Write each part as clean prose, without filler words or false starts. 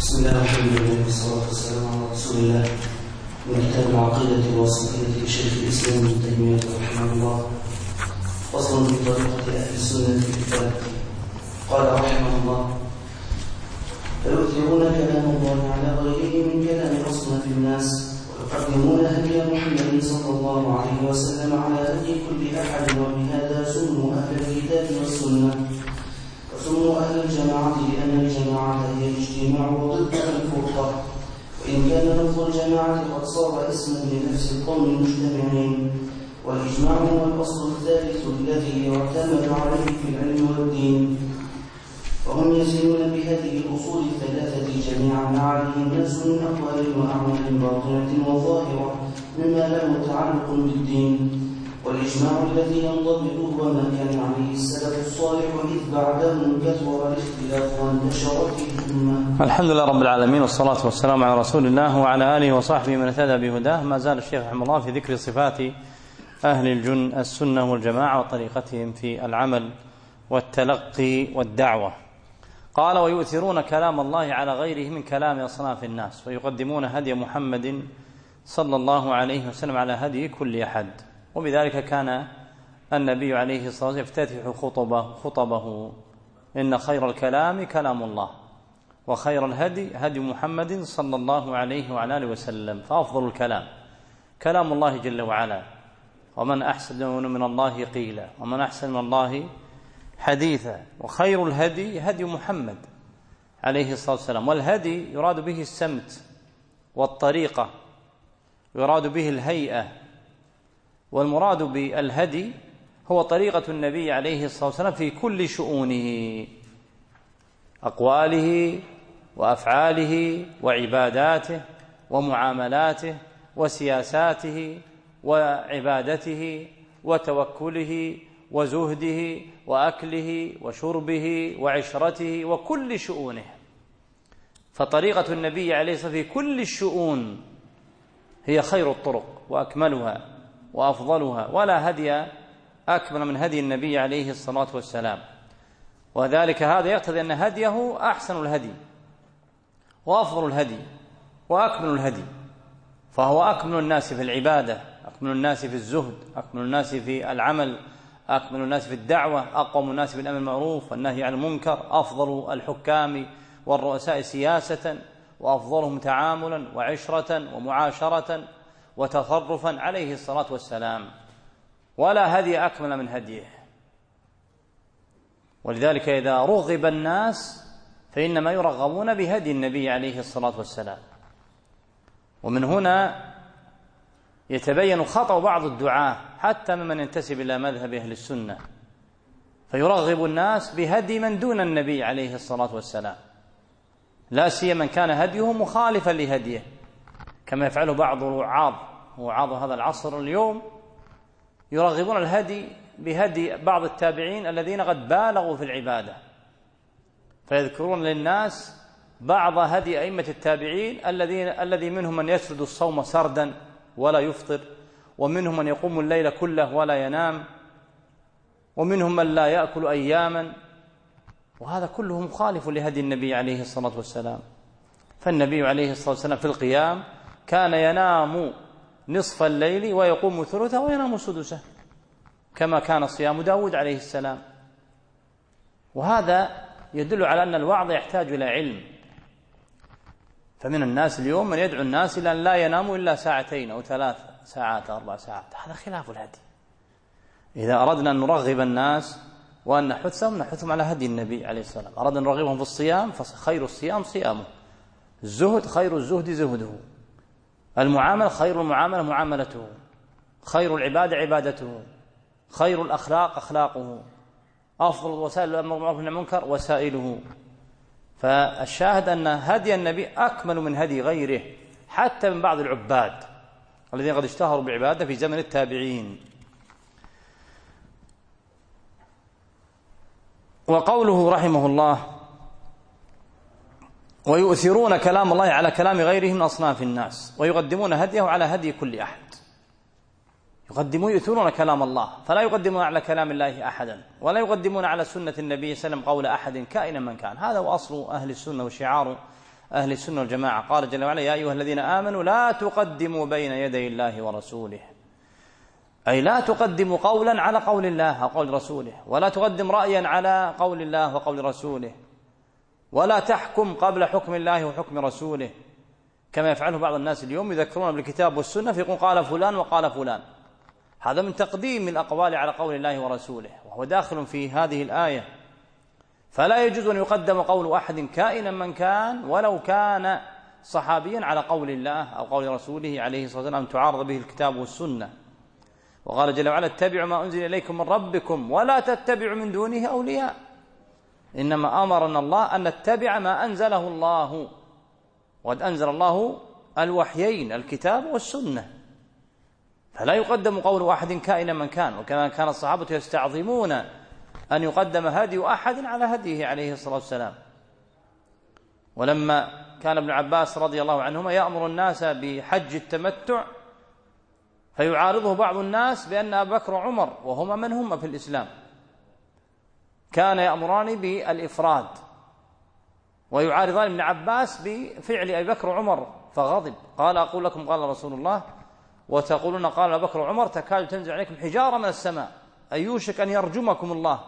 بسم الله والحمد لله والصلاة والسلام على رسول الله. من كتاب العقيدة الواسطية لشيخ الإسلام ابن تيمية رحمه الله. فصل في طريقة أهل السنة في الكتاب. قال رحمه الله: فيؤثرون كلام الله على غيره من كلام أصناف الناس، ويقدمون هدي محمد صلى الله عليه وسلم على هدي كل أحد، وبهذا سموا أهل الكتاب والسنة. وسموا أهل الجماعة لأن الجماعة هي الاجتماع وضدها الفرقة، وإن كان لفظ الجماعة قد صار اسما لنفس القوم المجتمعين. والإجماع هو الأصل الثالث الذي يعتمد عليه في العلم والدين، وهم يزنون بهذه الأصول الثلاثة جميعا ما عليه الناس من أقوال وأعمال باطنة وظاهرة مما له تعلق بالدين. والإجماع الذي ينضبط هو ما كان عليه السلف الصالح، إذ بعدهم كثر الاختلاف وانتشرت الأمة. الحمد لله رب العالمين، والصلاة والسلام على رسول الله وعلى آله وصحبه من اهتدى بهداه. ما زال الشيخ رحمه الله في ذكر صفات أهل السنة والجماعة وطريقتهم في العمل والتلقي والدعوة. قال: ويؤثرون كلام الله على غيره من كلام أصناف الناس، ويقدمون هدي محمد صلى الله عليه وسلم على هدي كل أحد. وبذلك كان النبي عليه الصلاة والسلام يفتتح خطبه: إن خير الكلام كلام الله، وخير الهدي هدي محمد صلى الله عليه وعلى آله وسلم. فأفضل الكلام كلام الله جل وعلا، ومن أحسن من الله قيلا، ومن أحسن من الله حديثا. وخير الهدي هدي محمد عليه الصلاة والسلام. والهدي يراد به السمت والطريقة، يراد به الهيئة. والمراد بالهدي هو طريقة النبي عليه الصلاة والسلام في كل شؤونه، أقواله وأفعاله وعباداته ومعاملاته وسياساته وعبادته وتوكله وزهده وأكله وشربه وعشرته وكل شؤونه. فطريقة النبي عليه الصلاة والسلام في كل الشؤون هي خير الطرق وأكملها وأفضلها، ولا هدي أكمل من هدي النبي عليه الصلاة والسلام. وذلك هذا يقتضي أن هديه أحسن الهدي وأفضل الهدي وأكمل الهدي، فهو أكمل الناس في العبادة، أكمل الناس في الزهد، أكمل الناس في العمل، أكمل الناس في الدعوة، أقوم الناس بالأمر بالمعروف والنهي عن المنكر، أفضل الحكام والرؤساء سياسة، وأفضلهم تعاملا وعشرة ومعاشرة وتصرفا عليه الصلاة والسلام. ولا هدي أكمل من هديه. ولذلك إذا رغب الناس فإنما يرغبون بهدي النبي عليه الصلاة والسلام. ومن هنا يتبين خطأ بعض الدعاة حتى ممن ينتسب إلى مذهب أهل السنة، فيرغب الناس بهدي من دون النبي عليه الصلاة والسلام، لا سيما من كان هديه مخالفا لهديه، كما يفعله بعض وعاظ هذا العصر اليوم. يرغبون الهدي بهدي بعض التابعين الذين قد بالغوا في العبادة، فيذكرون للناس بعض هدي أئمة التابعين الذي منهم من يسرد الصوم سردا ولا يفطر، ومنهم من يقوم الليل كله ولا ينام، ومنهم من لا يأكل أياما، وهذا كله مخالف لهدي النبي عليه الصلاة والسلام. فالنبي عليه الصلاة والسلام في القيام كان ينام نصف الليل ويقوم ثلثه وينام سدسه، كما كان صيام داود عليه السلام. وهذا يدل على أن الوعظ يحتاج إلى علم. فمن الناس اليوم من يدعو الناس إلى أن لا يناموا إلا ساعتين أو 3 ساعات 4 ساعات، هذا خلاف الهدي. إذا أردنا أن نرغب الناس وأن نحثهم على هدي النبي عليه الصلاة والسلام. أردنا أن نرغبهم في الصيام فخير الصيام صيامه، الزهد خير الزهد زهده، المعاملة خير المعاملة معاملته، خير العبادة عبادته، خير الأخلاق أخلاقه، أفضل وسائل الأمر بالمعروف والنهي عن المنكر وسائله. فالشاهد أن هدي النبي أكمل من هدي غيره، حتى من بعض العباد الذين قد اشتهروا بعبادة في زمن التابعين. وقوله رحمه الله: ويؤثرون كلام الله على كلام غيره من أصناف الناس، ويقدمون هديه على هدي كل أحد. يؤثرون كلام الله، فلا يقدمون على كلام الله أحدا، ولا يقدمون على سنة النبي صلى الله عليه وسلم قول أحد كائنا من كان. هذا هو أصل أهل السنة وشعار أهل السنة والجماعة. قال جل وعلا: يا أيها الذين آمنوا لا تقدموا بين يدي الله ورسوله، أي لا تقدموا قولا على قول الله أو قول رسوله، ولا تقدم رأيا على قول الله وقول رسوله، ولا تحكم قبل حكم الله وحكم رسوله، كما يفعله بعض الناس اليوم، يذكرون بالكتاب والسنة فيقول قال فلان وقال فلان. هذا من تقديم الأقوال على قول الله ورسوله، وهو داخل في هذه الآية. فلا يجوز أن يقدم قول أحد كائنا من كان ولو كان صحابيا على قول الله أو قول رسوله عليه الصلاة والسلام، تعارض به الكتاب والسنة. وقال جل وعلا: اتبعوا ما أنزل إليكم من ربكم ولا تتبعوا من دونه أولياء. إنما أمرنا الله أن نتبع ما أنزله الله، وقد أنزل الله الوحيين الكتاب والسنة، فلا يقدم قول أحد كائنا من كان. وكما كان الصحابة يستعظمون أن يقدم هدي أحد على هديه عليه الصلاة والسلام. ولما كان ابن عباس رضي الله عنهما يأمر الناس بحج التمتع، فيعارضه بعض الناس بأن أبا بكر وعمر وهما من هم في الإسلام كان يأمران بالإفراد، ويعارضان ابن عباس بفعل أبي بكر وعمر، فغضب قال: أقول لكم قال رسول الله وتقولون قال أبو بكر وعمر، تكاد تنزل عليكم حجارة من السماء، أي يوشك أن يرجمكم الله.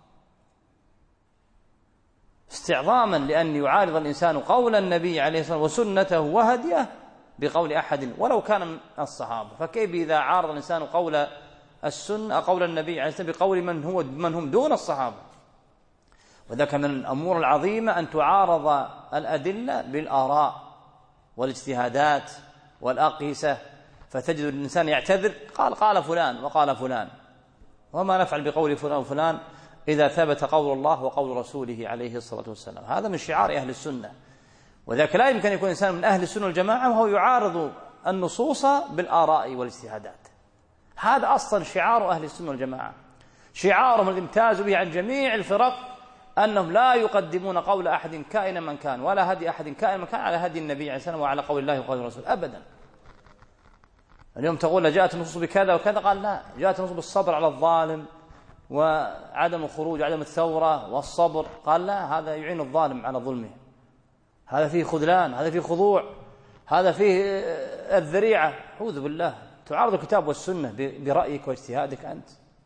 استعظاما لأن يعارض الإنسان قول النبي عليه الصلاة والسلام وسنته وهديه بقول أحد ولو كان من الصحابة، فكيف إذا عارض الإنسان قول السنة قول النبي عليه الصلاة والسلام بقول من هم دون الصحابة؟ وذاك من الأمور العظيمة أن تعارض الأدلة بالآراء والاجتهادات والأقيسة، فتجد الإنسان يعتذر قال فلان وقال فلان، وما نفعل بقول فلان وفلان إذا ثبت قول الله وقول رسوله عليه الصلاة والسلام. هذا من شعار أهل السنة. وذاك لا يمكن أن يكون إنسان من أهل السنة والجماعة وهو يعارض النصوص بالآراء والاجتهادات. هذا أصلا شعار أهل السنة والجماعة، شعارهم الامتاز به عن جميع الفرق أنهم لا يقدمون قول أحد كائنا من كان ولا هدي أحد كائنا من كان على هدي النبي عليه السلام وعلى قول الله وقول الرسول أبدا. اليوم تقول جاءت النصوص بكذا وكذا، قال لا، جاءت النصوص بالصبر على الظالم وعدم الخروج وعدم الثورة والصبر، قال لا، هذا يعين الظالم على ظلمه، هذا فيه خذلان، هذا فيه خضوع، هذا فيه الذريعة. أعوذ بالله، تعارض الكتاب والسنة برأيك واجتهادك أنت.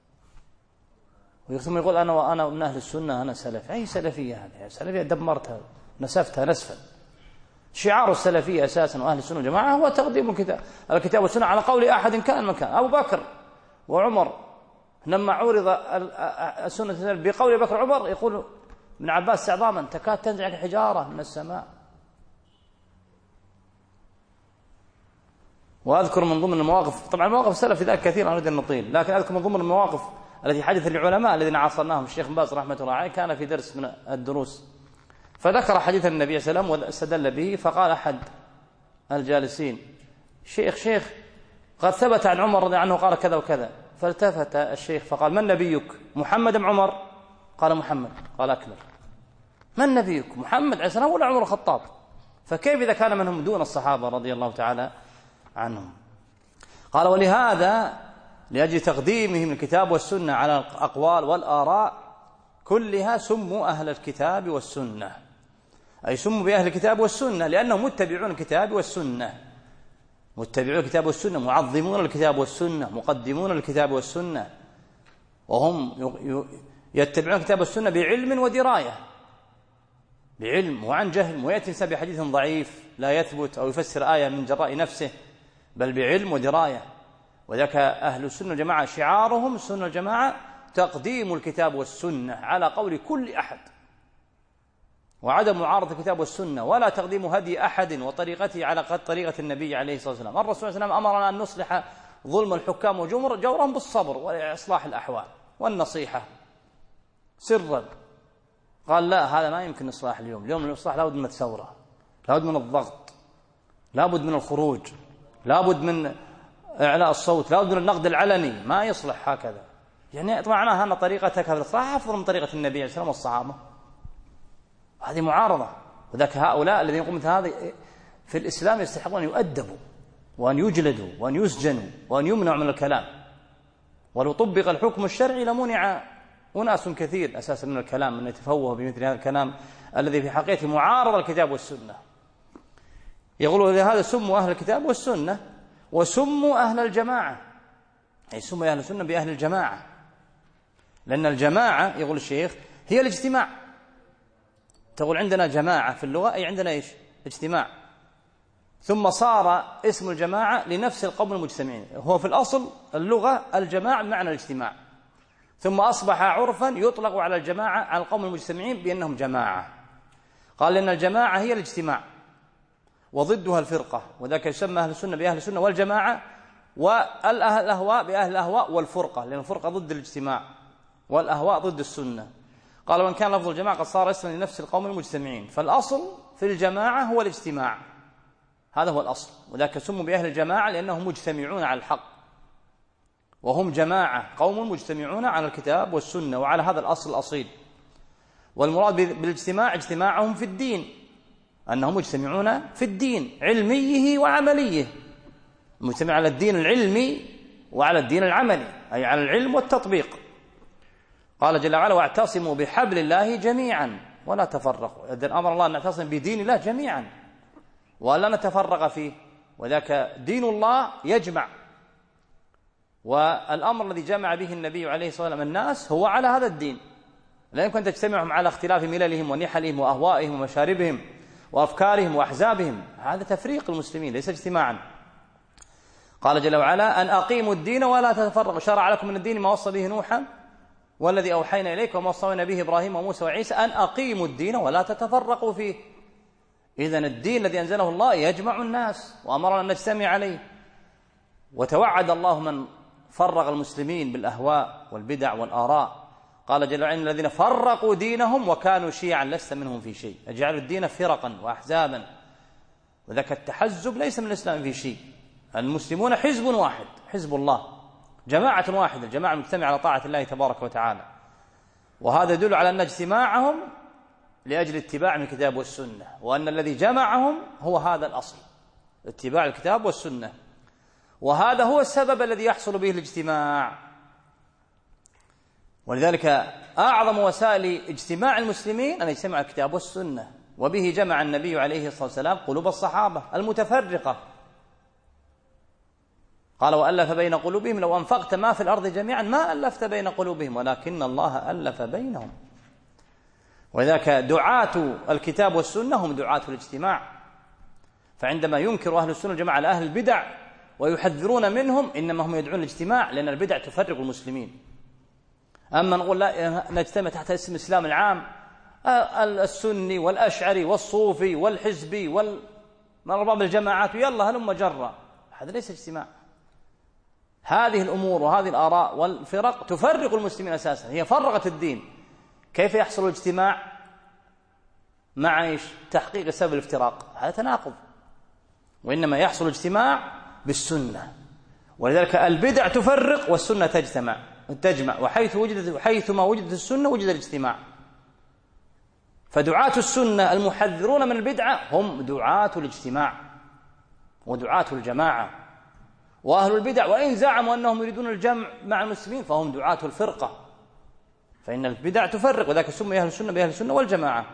ثم يقول أنا من أهل السنة، أنا سلفي. أي سلفية هذه؟ سلفية دمرتها نسفتها نسفا. شعار السلفية أساسا وأهل السنة والجماعة هو تقديم الكتاب والسنة على قول أحد كان مكان. أبو بكر وعمر لما عرض السنة بقول أبي بكر وعمر يقول ابن عباس استعظاما: تكاد تنزع حجارة من السماء. وأذكر من ضمن المواقف، طبعا مواقف السلف في ذلك كثيرة نريد أن نطيل، لكن أذكر من ضمن المواقف التي حدث للعلماء الذين عاصرناهم الشيخ باز رحمة الله عليه، كان في درس من الدروس فذكر حديث النبي صلى الله عليه وسلم واستدل به، فقال أحد الجالسين: شيخ قد ثبت عن عمر رضي عنه قال كذا وكذا. فالتفت الشيخ فقال: من نبيك، محمد أم عمر؟ قال: محمد. قال: أكبر، من نبيك، محمد عليه السلام ولا عمر الخطاب؟ فكيف إذا كان منهم دون الصحابة رضي الله تعالى عنهم؟ قال: ولهذا لأجل تقديمهم الكتاب والسنة على الأقوال والآراء كلها سموا أهل الكتاب والسنة، أي سموا بأهل الكتاب والسنة لأنهم متبعون الكتاب والسنة، متبعون الكتاب والسنة، معظمون الكتاب والسنة، مقدمون الكتاب والسنة، وهم يتبعون الكتاب والسنة بعلم ودراية، بعلم وعن جهل. ويأتي إنسان بحديث ضعيف لا يثبت أو يفسر آية من جراء نفسه، بل بعلم ودراية. وذاك أهل السنة الجماعة شعارهم السنة الجماعة تقديم الكتاب والسنة على قول كل أحد، وعدم معارضة الكتاب والسنة، ولا تقديم هدي أحد وطريقته على طريقة النبي عليه الصلاة والسلام. الرسول صلى الله عليه وسلم أمرنا أن نصلح ظلم الحكام وجورهم بالصبر وإصلاح الأحوال والنصيحة سرا. قال: لا، هذا ما يمكن إصلاح اليوم الإصلاح لابد من الثورة، لابد من الضغط، لابد من الخروج، لابد من إعلاء الصوت، لابد من النقد العلني، ما يصلح هكذا. يعني معناها أن طريقتك هذا الإصلاح أفضل من طريقة النبي عليه الصلاة والسلام والصحابة. هذه معارضة. وذاك هؤلاء الذين يقومون مثل هذا في الإسلام يستحقون أن يؤدبوا وأن يجلدوا وأن يسجنوا وأن يمنعوا من الكلام. ولو طبق الحكم الشرعي لمنع أناس كثير أساسا من الكلام، من يتفوه بمثل هذا الكلام الذي في حقيقته معارض الكتاب والسنة. يقولون لهذا سموا أهل الكتاب والسنة وسموا أهل الجماعة، أي سموا أهل السنة بأهل الجماعة، لأن الجماعة يقول الشيخ هي الاجتماع. تقول عندنا جماعة في اللغة أي عندنا إيش؟ اجتماع. ثم صار اسم الجماعة لنفس القوم المجتمعين، هو في الأصل اللغة الجماعة بمعنى الاجتماع، ثم أصبح عرفا يطلق على الجماعة على القوم المجتمعين بأنهم جماعة. قال لأن الجماعة هي الاجتماع وضدها الفرقة، وذاك يسمى أهل السنة بأهل السنة والجماعة، والأهواء بأهل الأهواء والفرقة، لأن الفرقة ضد الاجتماع والأهواء ضد السنة. قال وإن كان لفظ الجماعة قد صار اسما لنفس القوم المجتمعين، فالأصل في الجماعة هو الاجتماع، هذا هو الأصل، وذاك سموا بأهل الجماعة لأنهم مجتمعون على الحق، وهم جماعة قوم مجتمعون على الكتاب والسنة وعلى هذا الأصل الأصيل. والمراد بالاجتماع اجتماعهم في الدين، أنهم مجتمعون في الدين علميه وعمليه، مجتمع على الدين العلمي وعلى الدين العملي، أي على العلم والتطبيق. قال جل وعلا واعتصموا بحبل الله جميعا ولا تفرقوا، إذن أمر الله أن نعتصم بدين الله جميعا ولا نتفرق فيه، وذاك دين الله يجمع، والأمر الذي جمع به النبي عليه الصلاة والسلام الناس هو على هذا الدين. لا يمكن أن تجتمعهم على اختلاف مللهم ونحلهم وأهوائهم ومشاربهم وأفكارهم وأحزابهم، هذا تفريق المسلمين ليس اجتماعا. قال جل وعلا أن أقيموا الدين ولا تتفرقوا، شرع لكم من الدين ما وصى به نوحا والذي أوحينا إليك وما وصينا به إبراهيم وموسى وعيسى أن أقيموا الدين ولا تتفرقوا فيه. إذن الدين الذي أنزله الله يجمع الناس وأمرنا أن نجتمع عليه، وتوعد الله من فرق المسلمين بالأهواء والبدع والآراء. قال جل وعلا الذين فرقوا دينهم وكانوا شيعا لست منهم في شيء، أجعلوا الدين فرقا وأحزابا، وذاك التحزب ليس من الإسلام في شيء. المسلمون حزب واحد، حزب الله، جماعة واحدة، الجماعة المجتمعة على طاعة الله تبارك وتعالى. وهذا يدل على أن اجتماعهم لأجل اتباع الكتاب والسنة، وأن الذي جمعهم هو هذا الأصل، اتباع الكتاب والسنة، وهذا هو السبب الذي يحصل به الاجتماع. ولذلك أعظم وسائل اجتماع المسلمين أن يجتمع الكتاب والسنة، وبه جمع النبي عليه الصلاة والسلام قلوب الصحابة المتفرقة. قال وألف بين قلوبهم لو أنفقت ما في الأرض جميعا ما ألفت بين قلوبهم ولكن الله ألف بينهم. وذاك دعاة الكتاب والسنة هم دعاة الاجتماع، فعندما ينكر أهل السنة والجماعة على أهل البدع ويحذرون منهم إنما هم يدعون الاجتماع، لأن البدع تفرق المسلمين. أما نقول لا نجتمع تحت اسم الإسلام العام، السني والأشعري والصوفي والحزبي والرباب الجماعات يلا هلم جرة، هذا ليس اجتماع. هذه الأمور وهذه الآراء والفرق تفرق المسلمين أساسا، هي فرقت الدين. كيف يحصل الاجتماع مع تحقيق سبب الافتراق؟ هذا تناقض، وإنما يحصل الاجتماع بالسنة. ولذلك البدع تفرق والسنة تجمع، وحيثما وجدت السنة وجد الاجتماع. فدعاة السنة المحذرون من البدعة هم دعاة الاجتماع ودعاة الجماعة، وأهل البدع وإن زعموا أنهم يريدون الجمع مع المسلمين فهم دعاة الفرقة، فإن البدع تفرق، وذاك سمي أهل السنة بأهل السنة والجماعة.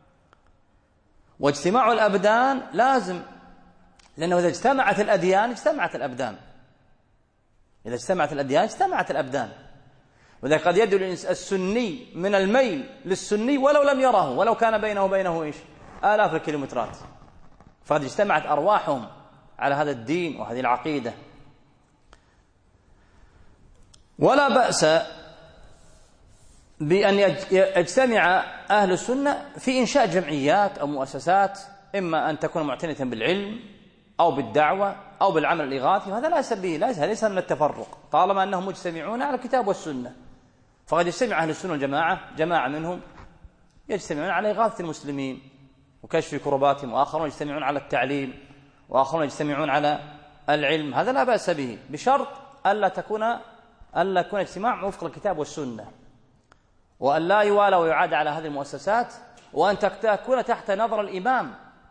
واجتماع الأبدان لازم، لأنه إذا اجتمعت الأديان اجتمعت الأبدان، إذا اجتمعت الأديان اجتمعت الأبدان. وذا قد يدل السني من الميل للسني ولو لم يره، ولو كان بينه وبينه آلاف الكيلومترات، فقد اجتمعت أرواحهم على هذا الدين وهذه العقيدة. ولا بأس بأن يجتمع أهل السنة في إنشاء جمعيات أو مؤسسات، إما أن تكون معتنية بالعلم أو بالدعوة أو بالعمل الإغاثي، وهذا لا سبيل، ليس من التفرق طالما أنهم مجتمعون على الكتاب والسنة. فقد يجتمع أهل السنة والجماعة جماعة منهم يجتمعون على إغاثة المسلمين وكشف كرباتهم، وآخرون يجتمعون على التعليم، وآخرون يجتمعون على العلم، هذا لا بأس به، بشرط ألا يكون اجتماع وفق الكتاب والسنة، وأن لا يوالى ويعاد على هذه المؤسسات، وأن تكون تحت نظر الإمام.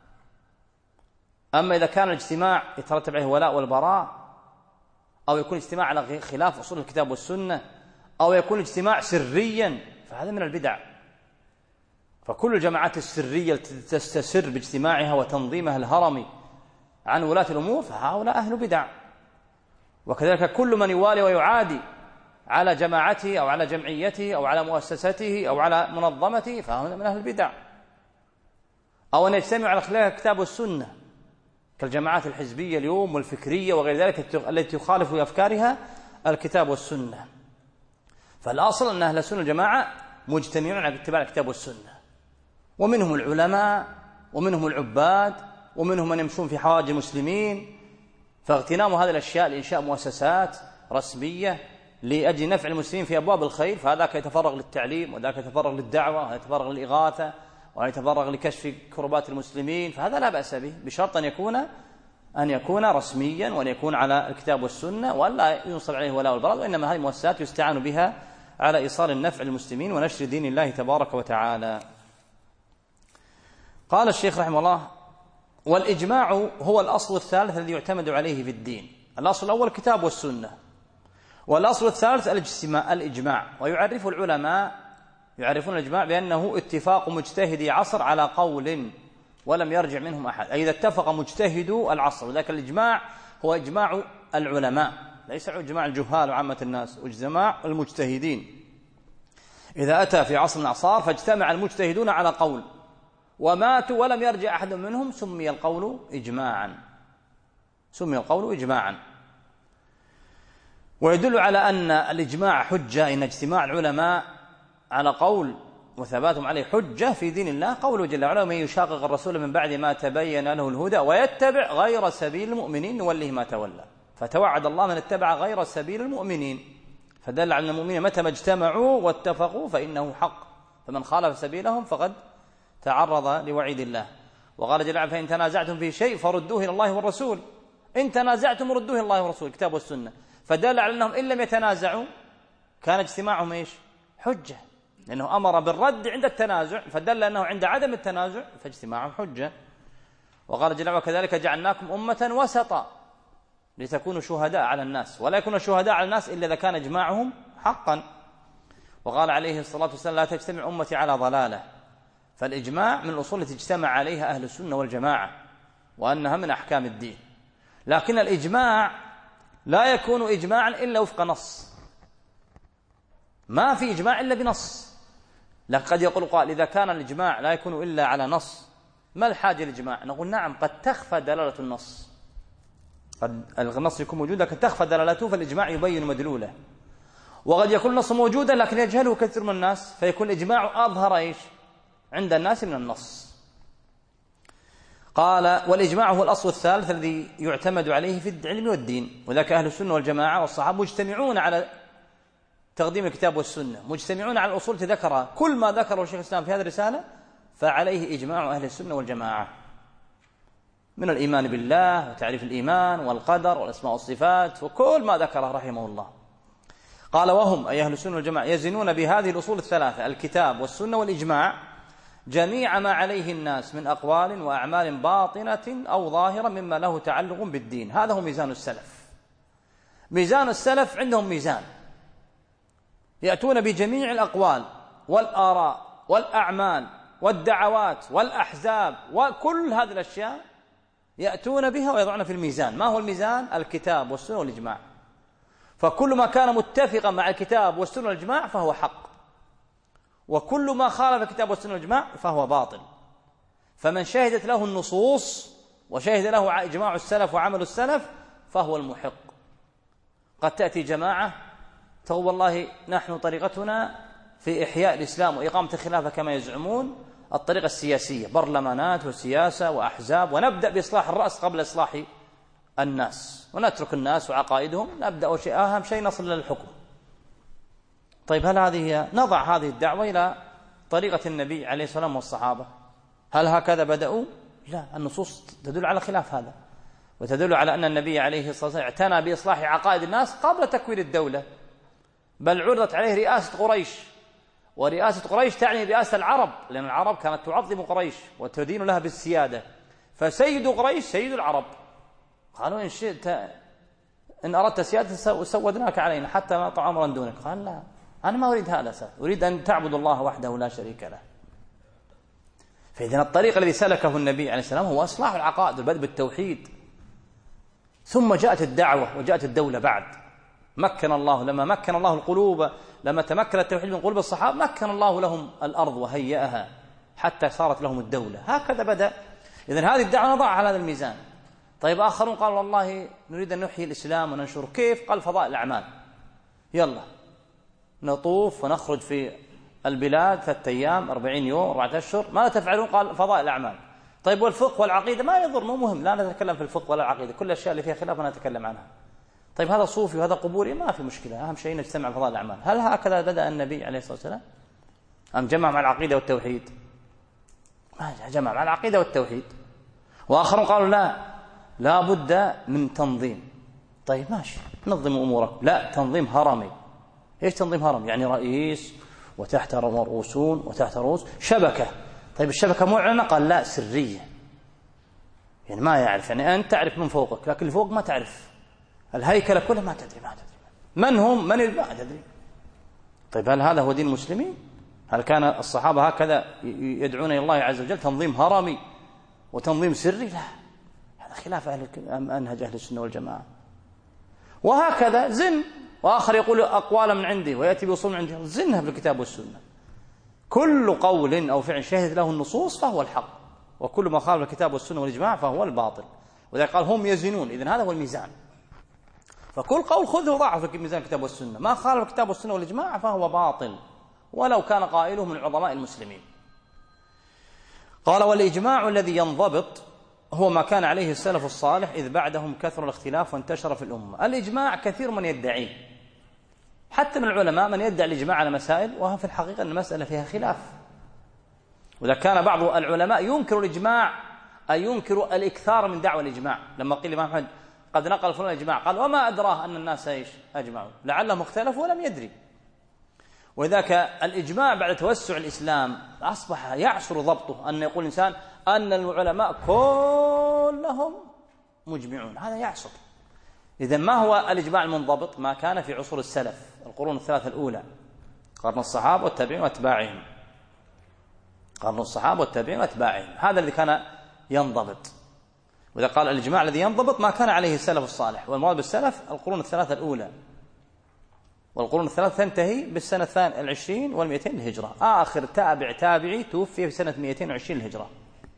أما إذا كان الاجتماع يترتب عليه ولاء والبراء، أو يكون اجتماع على خلاف أصول الكتاب والسنة، أو يكون اجتماع سريا، فهذا من البدع. فكل الجماعات السرية تستسر باجتماعها وتنظيمها الهرمي عن ولاة الأمور فهؤلاء أهل بدع. وكذلك كل من يوالي ويعادي على جماعته أو على جمعيته أو على مؤسسته أو على منظمته فهو من أهل البدع. أو أن يجتمع على خلاف الكتاب والسنة كالجماعات الحزبية اليوم والفكرية وغير ذلك التي تخالف أفكارها الكتاب والسنة. فالأصل أن أهل السنة والجماعة مجتمعون على اتباع الكتاب والسنة، ومنهم العلماء ومنهم العباد ومنهم من يمشون في حوائج المسلمين. فاغتنام هذه الأشياء لإنشاء مؤسسات رسمية لأجل نفع المسلمين في أبواب الخير، فهذاك يتفرغ للتعليم وذاك يتفرغ للدعوة وهذا يتفرغ للإغاثة وهذا يتفرغ لكشف كربات المسلمين، فهذا لا بأس به بشرط أن يكون رسميا وأن يكون على الكتاب والسنة ولا ينصب عليه ولا البراء، وإنما هذه المؤسسات يستعان بها على إيصال النفع للمسلمين ونشر دين الله تبارك وتعالى. قال الشيخ رحمه الله: والإجماع هو الأصل الثالث الذي يعتمد عليه في الدين. الأصل الأول الكتاب والسنة، والأصل الثالث الإجماع. ويعرف العلماء يعرفون الإجماع بأنه اتفاق مجتهدي عصر على قول ولم يرجع منهم أحد، أي إذا اتفق مجتهدو العصر. وذلك الإجماع هو إجماع العلماء، ليس إجماع الجهال وعامة الناس، إجماع المجتهدين. إذا أتى في عصر من الأعصار فاجتمع المجتهدون على قول وماتوا ولم يرجع أحد منهم سمي القول إجماعا. ويدل على أن الإجماع حجة، إن اجتماع العلماء على قول وثباتهم عليه حجة في دين الله. قوله جل وعلا: من يشاقق الرسول من بعد ما تبين له الهدى ويتبع غير سبيل المؤمنين نوله ما تولى. فتوعد الله من اتبع غير سبيل المؤمنين، فدل على أن المؤمنين متى ما اجتمعوا واتفقوا فإنه حق، فمن خالف سبيلهم فقد تعرض لوعيد الله. وقال جل وعلا: فإن تنازعتم في شيء فردوه إلى الله والرسول. إن تنازعتم ردوه إلى الله والرسول، الكتاب والسنة. فدل على أنهم إن لم يتنازعوا كان اجتماعهم إيش؟ حجة، لأنه أمر بالرد عند التنازع، فدل أنه عند عدم التنازع فاجتماعهم حجة. وقال جل وعلا: كذلك جعلناكم أمة وسطا لتكونوا شهداء على الناس، ولا يكونوا شهداء على الناس إلا إذا كان إجماعهم حقا. وقال عليه الصلاة والسلام: لا تجتمع أمتي على ضلالة. فالإجماع من الأصول التي اجتمع عليها أهل السنة والجماعة، وأنها من أحكام الدين. لكن الإجماع لا يكون إجماعا إلا وفق نص، ما في إجماع إلا بنص. لقد يقول قائل: إذا كان الإجماع لا يكون إلا على نص ما الحاجة للإجماع؟ نقول: نعم، قد تخفى دلالة النص، قد النص يكون موجود لكن تخفى دلالته، فالإجماع يبين مدلوله. وقد يكون النص موجودا لكن يجهله كثير من الناس، فيكون الإجماع أظهر إيش عند الناس من النص. قال: والإجماع هو الأصل الثالث الذي يعتمد عليه في العلم والدين. وذاك أهل السنة والجماعة والصحابة مجتمعون على تقديم الكتاب والسنة، مجتمعون على الأصول التي ذكرها. كل ما ذكره الشيخ الإسلام في هذه الرسالة فعليه إجماع أهل السنة والجماعة، من الإيمان بالله وتعريف الإيمان والقدر والأسماء والصفات وكل ما ذكره رحمه الله. قال: وهم أي أهل السنة والجماعة يزنون بهذه الأصول الثلاثة الكتاب والسنة والإجماع جميع ما عليه الناس من أقوال وأعمال باطنة أو ظاهرة مما له تعلق بالدين. هذا هو ميزان السلف. ميزان السلف عندهم ميزان، يأتون بجميع الأقوال والآراء والأعمال والدعوات والأحزاب وكل هذه الأشياء يأتون بها ويضعون في الميزان. ما هو الميزان؟ الكتاب والسنة والإجماع. فكل ما كان متفقا مع الكتاب والسنة والإجماع فهو حق، وكل ما خالف الكتاب والسنة والإجماع فهو باطل. فمن شهدت له النصوص وشهد له إجماع السلف وعمل السلف فهو المحق. قد تأتي جماعة تقول: والله نحن طريقتنا في إحياء الإسلام وإقامة الخلافة كما يزعمون الطريقة السياسية، برلمانات وسياسة وأحزاب، ونبدأ بإصلاح الرأس قبل إصلاح الناس، ونترك الناس وعقائدهم، نبدأ أهم شيء نصل للحكم. طيب، هل هذه نضع هذه الدعوة إلى طريقة النبي عليه الصلاة والسلام والصحابة؟ هل هكذا بدأوا؟ لا، النصوص تدل على خلاف هذا، وتدل على أن النبي عليه الصلاة والسلام اعتنى بإصلاح عقائد الناس قبل تكوين الدولة، بل عرضت عليه رئاسة قريش، ورئاسة قريش تعني رئاسة العرب، لأن العرب كانت تعظم قريش وتدين لها بالسيادة، فسيد قريش سيد العرب. قالوا: إن شئت إن أردت سيادة سودناك علينا حتى ما طعام أمرا دونك. قال: لا، أنا ما أريد هذا، أريد أن تعبد الله وحده لا شريك له. فإذن الطريق الذي سلكه النبي عليه السلام هو إصلاح العقائد والبدء بالتوحيد، ثم جاءت الدعوة وجاءت الدولة بعد. مكن الله لما مكن الله القلوب، لما تمكن التوحيد من قلوب الصحابة مكن الله لهم الأرض وهيئها حتى صارت لهم الدولة. هكذا بدأ. إذن هذه الدعوة نضعها على هذا الميزان. طيب آخرون قالوا والله نريد أن نحيي الإسلام وننشره. كيف؟ قال فضاء الأعمال. يلا نطوف ونخرج في البلاد 3 أيام 40 يوم 4 أشهر. ماذا تفعلون؟ قال فضاء الأعمال. طيب والفقه والعقيدة؟ ما يضر، مو مهم، لا نتكلم في الفقه ولا العقيدة، كل الأشياء اللي فيها خلاف ما نتكلم عنها. طيب هذا صوفي وهذا قبوري، ما في مشكلة، أهم شيء نجتمع فضاء الأعمال. هل هكذا بدأ النبي عليه الصلاة والسلام؟ أم جمع مع العقيدة والتوحيد؟ ما جمع مع العقيدة والتوحيد. وآخرون قالوا لا بد من تنظيم. طيب ماشي، نظم أمورك. لا، تنظيم هرمي. إيش تنظيم هرمي؟ يعني رئيس وتحت رؤوسون وتحت رؤوس شبكة. طيب الشبكة معلنة؟ قال لا، سرية، يعني ما يعرف، يعني أنت تعرف من فوقك لكن الفوق ما تعرف، الهيكلة كلها ما تدري من هم، ما تدري. طيب هل هذا هو دين المسلمين؟ هل كان الصحابة هكذا يدعون إلى الله عز وجل؟ تنظيم هرمي وتنظيم سري؟ لا، هذا خلاف منهج أهل السنة والجماعة. وهكذا زن، وآخر يقول أقوالا من عندي ويأتي بأصول من عندي، زنها في الكتاب والسنة. كل قول أو فعل شهد له النصوص فهو الحق، وكل ما خالف الكتاب والسنة والإجماع فهو الباطل. وذلك قال هم يزنون. إذن هذا هو الميزان. فكل قول خذه وضعه في ميزان الكتاب والسنة، ما خالف الكتاب والسنة والإجماع فهو باطل ولو كان قائله من عظماء المسلمين. قال والإجماع الذي ينضبط هو ما كان عليه السلف الصالح إذ بعدهم كثر الاختلاف وانتشر في الأمة. الإجماع كثير من يدعيه، حتى من العلماء من يدعي الإجماع على مسائل وهو في الحقيقة أن المسألة فيها خلاف. وإذا كان بعض العلماء ينكر الإجماع أي ينكر الإكثار من دعوى الإجماع. لما قيل الإمام أحمد قد نقل فلان الإجماع، قال وما أدراه أن الناس أجمعوا، لعلهم اختلفوا ولم يدري. وذاك الإجماع بعد توسع الإسلام أصبح يعسر ضبطه، أن يقول الإنسان أن العلماء كلهم مجمعون، هذا يعسر. إذن ما هو الإجماع المنضبط؟ ما كان في عصور السلف، القرون الثلاثة الأولى، قرن الصحابة والتابعين واتباعهم، قرن الصحابة والتابعين واتباعهم، هذا الذي كان ينضبط. وإذا قال الإجماع الذي ينضبط ما كان عليه السلف الصالح، والمراد بالسلف القرون الثلاثة الأولى، والقرون الثلاثة تنتهي بالسنة 20 و200 للهجرة. آخر تابعي توفي في سنة 220 للهجرة.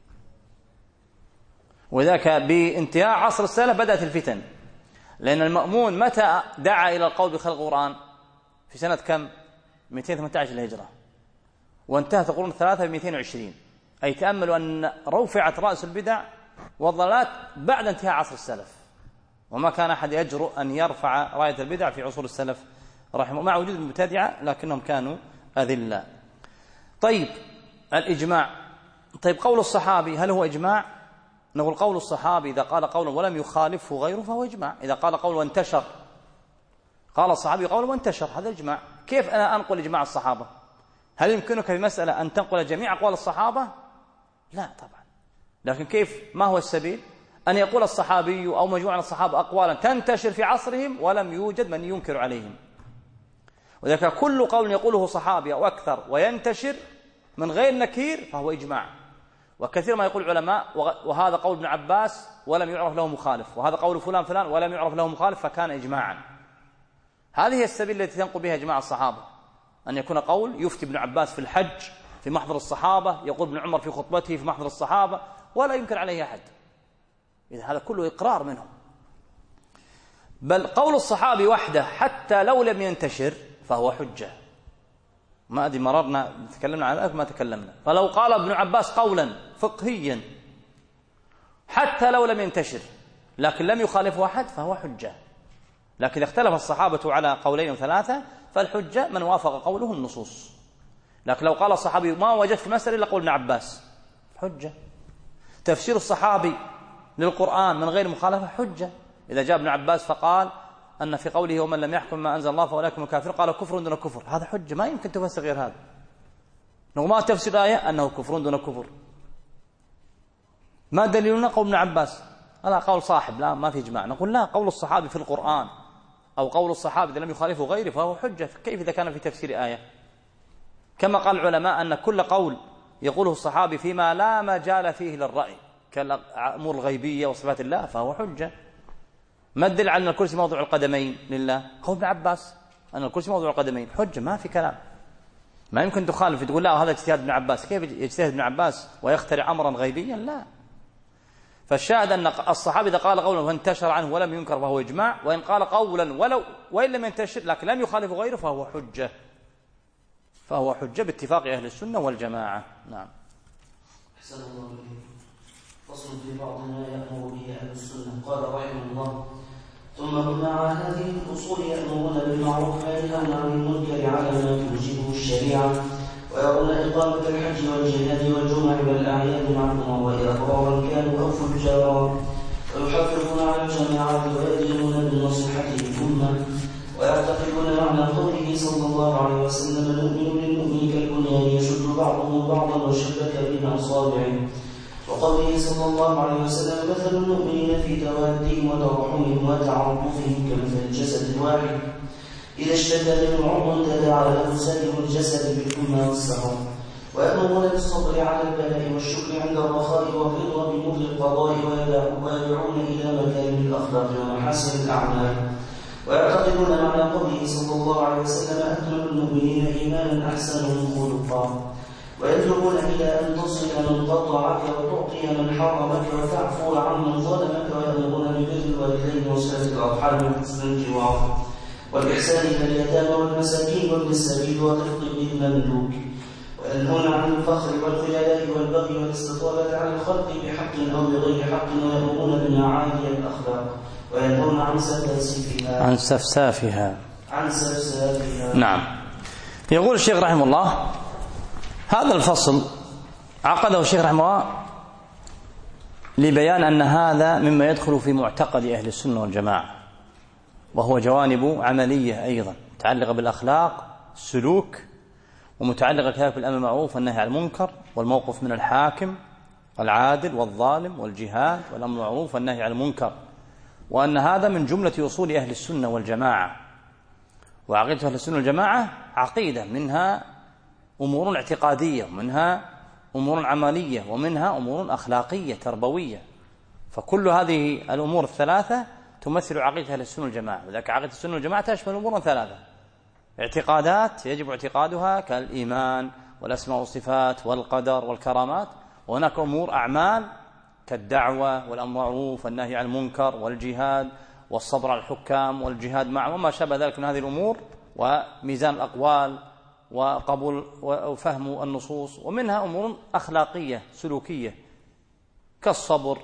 وذاك بانتهاء عصر السلف بدأت الفتن، لأن المأمون متى دعا إلى القول بخلق القرآن؟ في سنة كم؟ 218 للهجرة، وانتهت القرون الثلاثة ب 220. أي تأملوا أن رفعت رأس البدع والضلالات بعد انتهاء عصر السلف، وما كان أحد يجرؤ أن يرفع راية البدع في عصور السلف رحمه، مع وجود المبتدعة لكنهم كانوا أذلة. طيب الإجماع، طيب قول الصحابي هل هو إجماع؟ نقول قول الصحابي إذا قال قولا ولم يخالفه غيره فهو إجماع. إذا قال قول وانتشر، قال الصحابي قول وانتشر، هذا إجماع. كيف أنا أنقل إجماع الصحابة؟ هل يمكنك في مسألة أن تنقل جميع أقوال الصحابة؟ لا طبعا. لكن كيف؟ ما هو السبيل؟ أن يقول الصحابي أو مجموعة من الصحابة أقوالا تنتشر في عصرهم ولم يوجد من ينكر عليهم. وذلك كل قول يقوله صحابي أو أكثر وينتشر من غير نكير فهو إجماع. وكثير ما يقول العلماء وهذا قول ابن عباس ولم يعرف له مخالف، وهذا قول فلان ولم يعرف له مخالف فكان إجماعا. هذه هي السبيل التي تنقل بها إجماع الصحابة، أن يكون قول يفتي ابن عباس في الحج في محضر الصحابة، يقول ابن عمر في خطبته في محضر الصحابة، ولا ينكر عليه أحد. إذا هذا كله إقرار منهم. بل قول الصحابي وحده حتى لو لم ينتشر فهو حجة. ما أدري مررنا تكلمنا عن ذلك ما تكلمنا. فلو قال ابن عباس قولا فقهيا حتى لو لم ينتشر لكن لم يخالفه أحد فهو حجة. لكن إذا اختلف الصحابة على قولين وثلاثة فالحجة من وافق قوله النصوص. لكن لو قال الصحابي ما وجدت في مسألة إلا قول ابن عباس حجة. تفسير الصحابي للقرآن من غير مخالفة حجة. إذا جاء ابن عباس فقال أن في قوله ومن لم يحكم ما أنزل الله فأولئك هم الكافرون قال كفر دون كفر، هذا حجة ما يمكن تفسر غير هذا. ما تفسير آية أنه كفر دون كفر. ما دليلنا قول ابن عباس؟ هذا قول صاحب، لا ما في إجماع. نقول لا، قول الصحابي في القرآن أو قول الصحابي إذا لم يخالفه غيره فهو حجة. كيف إذا كان في تفسير آية؟ كما قال العلماء أن كل قول يقوله الصحابي فيما لا مجال فيه للرأي كالأمور الغيبية وصفات الله فهو حجة. ما الدليل على أن الكرسي موضع القدمين لله؟ قول ابن عباس أن الكرسي موضع القدمين، حجة ما في كلام. ما يمكن تخالف تقول لا هذا اجتهاد ابن عباس. كيف يجتهد ابن عباس ويخترع أمرا غيبيا؟ لا. فالشاهد أن الصحابي إذا قال قولا فانتشر عنه ولم ينكر فهو إجماع، وإن قال قولا وإن لم ينتشر لكن لم يخالف غيره فهو حجة باتفاق أهل السنة والجماعة. نعم. أحسن الله إليك. فصل في بعض ما يأمر به أهل السنة. قال رحمه الله: ثم مع هذه الأصول يأمرون بالمعروف وينهون عن المنكر على ما توجبه الشريعة، ويرون إقامة الحج والجهاد والجمع والأعياد معهم وإقرارا كانوا أو فجارا، ويحفظون على الجماعات ويدينون بالنصيحة للأمة، ويعتقدون معنى قوله صلى الله عليه وسلم: المؤمن للمؤمن كالبنيان يشد بعضه بعضا وشبك بين أصابعه، وقوله صلى الله عليه وسلم: مثل المؤمنين في توادهم وترحمهم وتعاطفهم كمثل الجسد الواحد إذا اشتكى منه عضو تداعى له سائر الجسد بالحمى والسهر. ويأمرون بالصبر على البلاء والشكر عند الرخاء والرضا بمر القضاء، ويدعون إلى مكارم الأخلاق ومحاسن الأعمال، ويعتقدون معنى قوله صلى الله عليه وسلم: أكمل المؤمنين إيمانا أحسنهم خلقا، ويدعون إلى أن تصل من قطعك وتعطي من حرمك وتعفو عن من ظلمك، ويأمرون ببر الوالدين وصلة الأرحام وحسن الجوار والإحسان إلى اليتامى والمساكين وابن السبيل وتفضيل المملوك، وينهون عن الفخر والخيلاء والبغي والاستطالة على الخلق بحق أو بغير حق، ويأمرون بمعالي الأخلاق وينهون عن سفسافها. نعم. يقول الشيخ رحمه الله: هذا الفصل عقده الشيخ رحمه الله لبيان أن هذا مما يدخل في معتقد أهل السنة والجماعة، وهو جوانب عملية أيضا متعلقة بالأخلاق، السلوك، ومتعلقة كذلك بالأمر بالمعروف والنهي عن المنكر، والموقف من الحاكم العادل والظالم، والجهاد والأمر بالمعروف والنهي عن المنكر، وأن هذا من جملة أصول أهل السنة والجماعة. وعقيدة أهل السنة والجماعة عقيدة منها أمور اعتقادية، ومنها أمور عملية، ومنها أمور أخلاقية تربوية، فكل هذه الأمور الثلاثة تمثل عقيدة أهل السنة والجماعة. وذلك عقيدة السنة والجماعة تشمل أمور ثلاثة: اعتقادات يجب اعتقادها كالإيمان والأسماء والصفات والقدر والكرامات، وهناك أمور أعمال كالدعوة والأمر بالمعروف والنهي عن المنكر والجهاد والصبر على الحكام والجهاد معهم وما شابه ذلك من هذه الأمور، وميزان الأقوال وقبول وفهم النصوص، ومنها أمور أخلاقية سلوكية كالصبر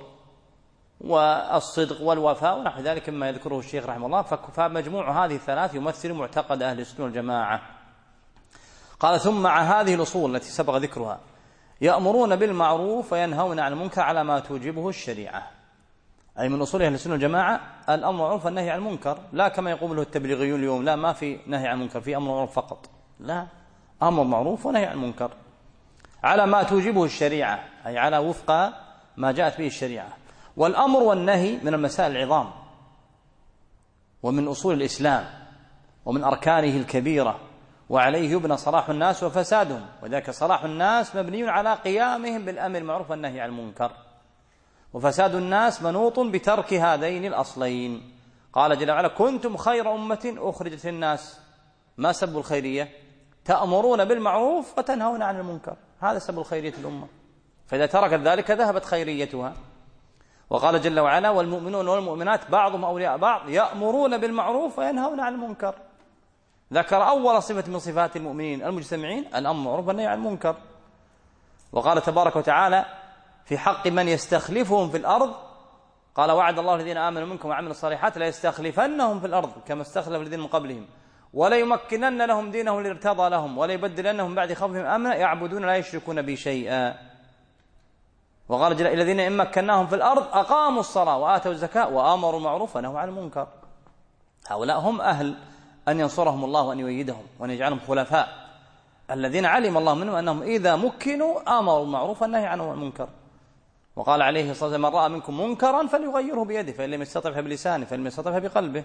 والصدق والوفاء ونحو ذلك مما يذكره الشيخ رحمه الله. فمجموع هذه الثلاث يمثل معتقد أهل السنة والجماعة. قال: ثم مع هذه الأصول التي سبق ذكرها يأمرون بالمعروف وينهون عن المنكر على ما توجبه الشريعة، أي من أصول أهل السنة والجماعة الأمر بالمعروف والنهي عن المنكر، لا كما يقوله التبليغيون اليوم، لا ما في نهي عن المنكر، في أمر بالمعروف فقط، لا، أمر بالمعروف ونهي عن المنكر على ما توجبه الشريعة، أي على وفق ما جاءت به الشريعة. والأمر والنهي من المسائل العظام، ومن أصول الإسلام، ومن أركانه الكبيرة، وعليه يبنى صلاح الناس وفسادهم، وذلك صلاح الناس مبني على قيامهم بالأمر المعروف والنهي عن المنكر، وفساد الناس منوط بترك هذين الأصلين. قال جل وعلا: كنتم خير أمة أخرجت للناس، ما سب الخيرية؟ تأمرون بالمعروف وتنهون عن المنكر، هذا سب الخيرية الأمة، فإذا تركت ذلك ذهبت خيريتها. وقال جل وعلا: والمؤمنون والمؤمنات بعضهم أولياء بعض يأمرون بالمعروف وينهون عن المنكر. ذكر أول صفة من صفات المؤمنين المجتمعين الأمر بالمعروف والنهي عن المنكر. وقال تبارك وتعالى في حق من يستخلفهم في الأرض: قال: وعد الله الذين آمنوا منكم وعملوا الصالحات لا يستخلفنهم في الأرض كما استخلف الذين من قبلهم وليمكنن لهم دينهم الذي ارتضى لهم وليبدلنهم بعد خوفهم أمنا يعبدون لا يشركون بي شيئا. وقال جل: الذين إن مكناهم في الأرض أقاموا الصلاة وآتوا الزكاة وآمروا بالمعروف ونهوا عن المنكر. هؤلاء هم أهل أن ينصرهم الله وأن يؤيدهم وأن يجعلهم خلفاء، الذين علم الله منهم أنهم إذا مكنوا آمروا بالمعروف والنهي عن المنكر. وقال عليه الصلاة والسلام: من رأى منكم منكرا فليغيره بيده، فإن لم يستطع فبلسانه، فإن لم يستطع بقلبه.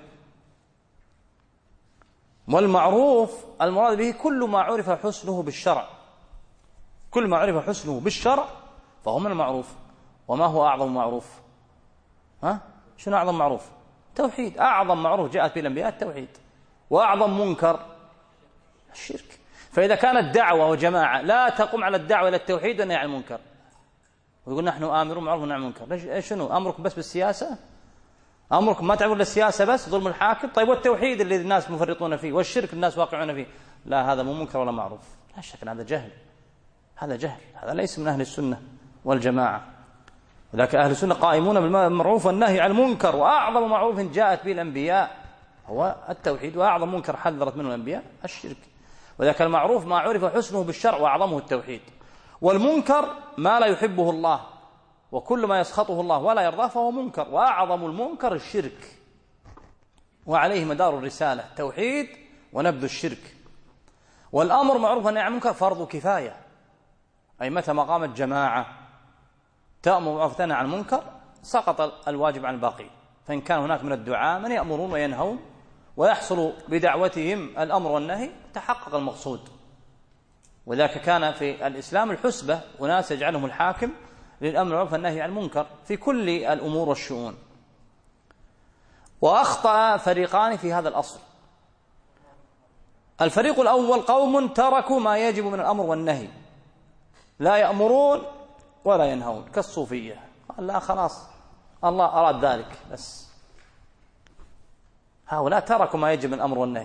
والمعروف المراد به كل ما عرف حسنه بالشرع، كل ما عرف حسنه بالشرع فهو من المعروف. وما هو أعظم معروف؟ شنو أعظم معروف؟ توحيد. أعظم معروف جاءت به الأنبياء التوحيد، وأعظم منكر الشرك. فإذا كانت دعوة وجماعة لا تقوم على الدعوة إلى التوحيد والنهي عن المنكر، ويقول نحن آمرون معروف ونهي عن المنكر، شنو أمركم؟ بس بالسياسة؟ أمركم ما تعملون للسياسة بس، ظلم الحاكم؟ طيب والتوحيد اللي الناس مفرطون فيه، والشرك الناس واقعون فيه؟ لا، هذا مو منكر ولا معروف، لا شك هذا جهل، هذا جهل، هذا ليس من أهل السنة والجماعة. ولكن أهل السنة قائمون بالمعروف والنهي عن المنكر، وأعظم معروف جاءت به الأنبياء هو التوحيد، وأعظم منكر حذرت منه الأنبياء الشرك. وذاك المعروف ما عرف حسنه بالشرع وأعظمه التوحيد، والمنكر ما لا يحبه الله، وكل ما يسخطه الله ولا يرضاه فهو منكر، وأعظم المنكر الشرك، وعليه مدار الرسالة، توحيد ونبذ الشرك. والأمر معروف والنهي عن المنكر فرض كفاية، أي متى ما قامت جماعة تأمر بالمعروف وتنهى عن المنكر سقط الواجب عن الباقي. فإن كان هناك من الدعاة من يأمرون وينهون ويحصل بدعوتهم الأمر والنهي تحقق المقصود. وذاك كان في الإسلام الحسبة، وناس يجعلهم الحاكم للأمر بالمعروف والنهي عن المنكر في كل الأمور والشؤون. وأخطأ فريقان في هذا الأصل. الفريق الأول قوم تركوا ما يجب من الأمر والنهي، لا يأمرون ولا ينهون، كالصوفية، قال لا خلاص الله أراد ذلك بس. هؤلاء تركوا ما يجب من الأمر والنهي.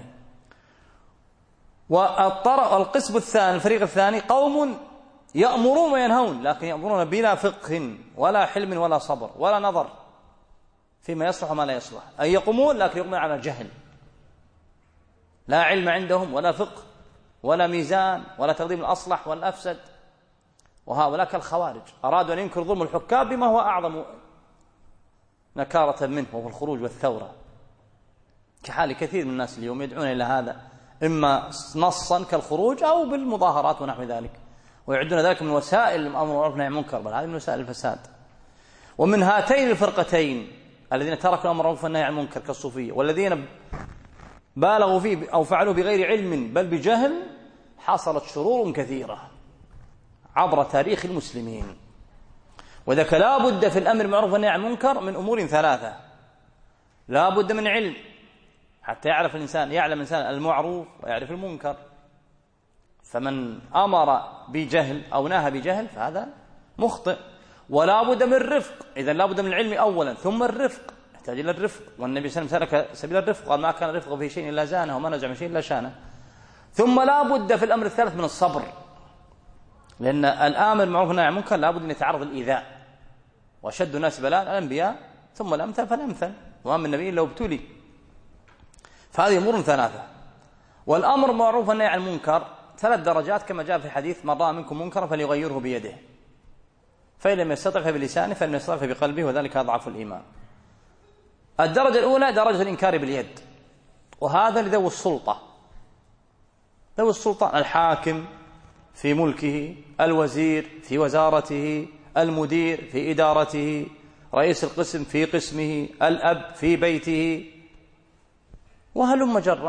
والقسم الثاني، الفريق الثاني، قوم يأمرون وينهون، لكن يأمرون بلا فقه ولا حلم ولا صبر ولا نظر فيما يصلح وما لا يصلح، أي يقومون لكن يقومون على جهل، لا علم عندهم ولا فقه ولا ميزان ولا تقديم الأصلح والأفسد. وهؤلاء كالخوارج، أرادوا أن ينكروا ظلم الحكام بما هو أعظم نكارة منه، وهو الخروج والثورة، كحال كثير من الناس اليوم يدعون إلى هذا، إما نصا كالخروج أو بالمظاهرات ونحو ذلك، ويعدون ذلك من وسائل الأمر بالمعروف والنهي عن المنكر، بل هذه من وسائل الفساد. ومن هاتين الفرقتين الذين تركوا الأمر بالمعروف والنهي عن المنكر كالصوفية، والذين بالغوا فيه أو فعلوا بغير علم بل بجهل، حصلت شرور كثيرة عبر تاريخ المسلمين. وذاك لا بد في الأمر بالمعروف والنهي عن المنكر من أمور ثلاثة. لا بد من علم حتى يعلم الإنسان المعروف ويعرف المنكر، فمن أمر بجهل أو نهى بجهل فهذا مخطئ. ولا بد من رفق، إذا لا بد من العلم أولا ثم الرفق، يحتاج إلى الرفق، والنبي صلى الله عليه وسلم سلك سبيل الرفق، قال ما كان الرفق في شيء إلا زانه وما نزع من شيء إلا شانه. ثم لا بد في الأمر الثالث من الصبر، لأن الآمر بالمعروف والنهي عن المنكر لا بد أن يتعرض الإيذاء، وأشد الناس بلاء الأنبياء ثم الأمثل فالأمثل، وما من نبي إلا ابتلي. فهذه أمور ثلاثة. والأمر بالمعروف والنهي عن المنكر 3 درجات كما جاء في حديث: من رأى منكم منكرا فليغيره بيده، فإن لم يستطع فبلسانه، فإن لم يستطع فبقلبه، وذلك أضعف الإيمان. الدرجة الأولى درجة الإنكار باليد، وهذا لذوي السلطة، ذوي السلطة، الحاكم في ملكه، الوزير في وزارته، المدير في إدارته، رئيس القسم في قسمه، الأب في بيته، وهلم جرا.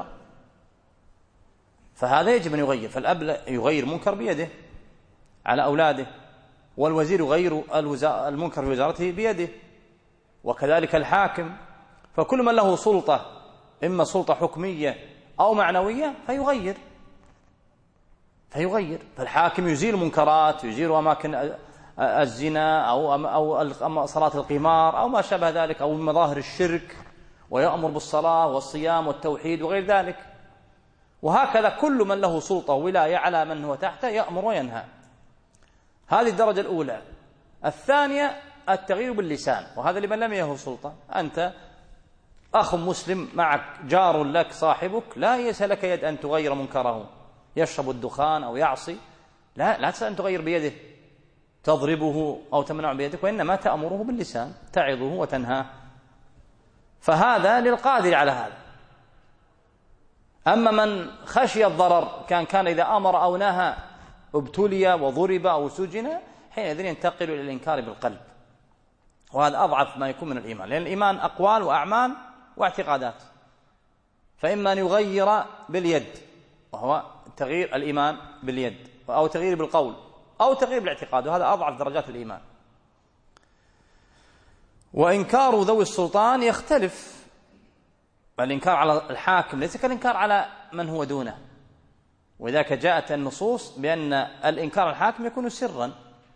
فهذا يجب أن يغير. فالأب يغير منكر بيده على أولاده، والوزير يغير المنكر في وزارته بيده، وكذلك الحاكم. فكل من له سلطة، إما سلطة حكمية أو معنوية، فيغير. فالحاكم يزيل منكرات، يزيل أماكن الزنا أو صلاة القمار أو ما شابه ذلك، أو مظاهر الشرك، ويأمر بالصلاة والصيام والتوحيد وغير ذلك. وهكذا كل من له سلطة ولاية على من هو تحته يأمر وينهى. هذه الدرجة الأولى. الثانية التغيير باللسان، وهذا لمن لم يله سلطة. أنت أخ مسلم معك، جار لك صاحبك، لا ليس لك يد أن تغير منكره، يشرب الدخان أو يعصي، لا تستطيع أن تغير بيده، تضربه أو تمنعه بيدك، وإنما تأمره باللسان، تعظه وتنهاه. فهذا للقادر على هذا. أما من خشي الضرر، كان إذا أمر أو نهى ابتلي وضرب أو سجن، حينئذ ينتقل إلى الإنكار بالقلب، وهذا أضعف ما يكون من الإيمان، لأن الإيمان أقوال وأعمال واعتقادات. فإما أن يغير باليد، وهو تغيير الإيمان باليد، أو تغيير بالقول، أو تغيير بالاعتقاد، وهذا أضعف درجات الإيمان. وإنكار ذوي السلطان يختلف الإنكار على الحاكم ليس كالإنكار على من هو دونه، وذاك جاءت النصوص بأن الإنكار على الحاكم يكون سرا،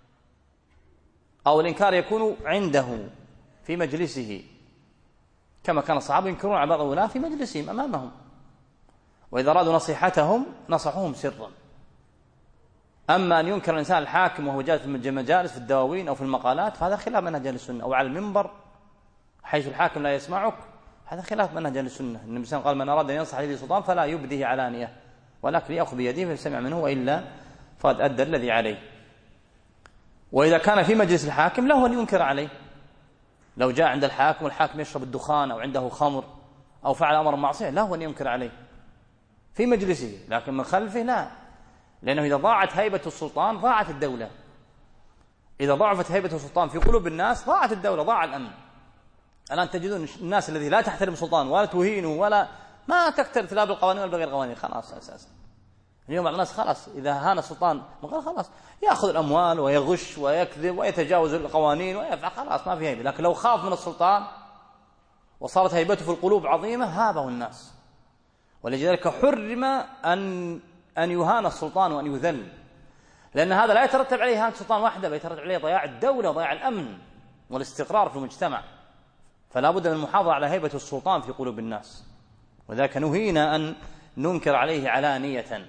أو الإنكار يكون عنده في مجلسه، كما كان الصحابة ينكرون على بعض الولاة في مجلسهم أمامهم، وإذا أرادوا نصيحتهم نصحوهم سرا. أما أن ينكر الإنسان الحاكم وهو جالس في المجالس في الدواوين أو في المقالات فهذا خلاف منهج أهل السنة، أو على المنبر حيث الحاكم لا يسمعك، هذا خلاف منهج أهل السنة. النبي صلى الله عليه وسلم قال: من أراد أن ينصح لذي سلطان فلا يبديه علانية، ولكن يأخذ بيده فيسمع منه، وإلا فقد أدى الذي عليه. وإذا كان في مجلس الحاكم له أن ينكر عليه، لو جاء عند الحاكم والحاكم يشرب الدخان أو عنده خمر أو فعل أمر معصية له أن ينكر عليه في مجلسه، لكن من خلفه لا، لأنه إذا ضاعت هيبة السلطان ضاعت الدولة، إذا ضعفت هيبة السلطان في قلوب الناس ضاعت الدولة، ضاع الأمن. الآن تجدون الناس الذي لا تحترم السلطان ولا تهينه ولا ما تكترث لا بالقوانين ولا بغير القوانين، خلاص أساسا اليوم الناس خلاص إذا هان السلطان خلاص يأخذ الأموال ويغش ويكذب ويتجاوز القوانين ويفعل، خلاص ما في هيبة. لكن لو خاف من السلطان وصارت هيبته في القلوب عظيمة هابه الناس، ولذلك حرم أن يهان السلطان وأن يذل، لأن هذا لا يترتب عليه هان السلطان وحده، بل يترتب عليه ضياع الدولة وضياع الأمن والاستقرار في المجتمع. فلا بد من المحافظة على هيبة السلطان في قلوب الناس، وذاك نهينا أن ننكر عليه علانية.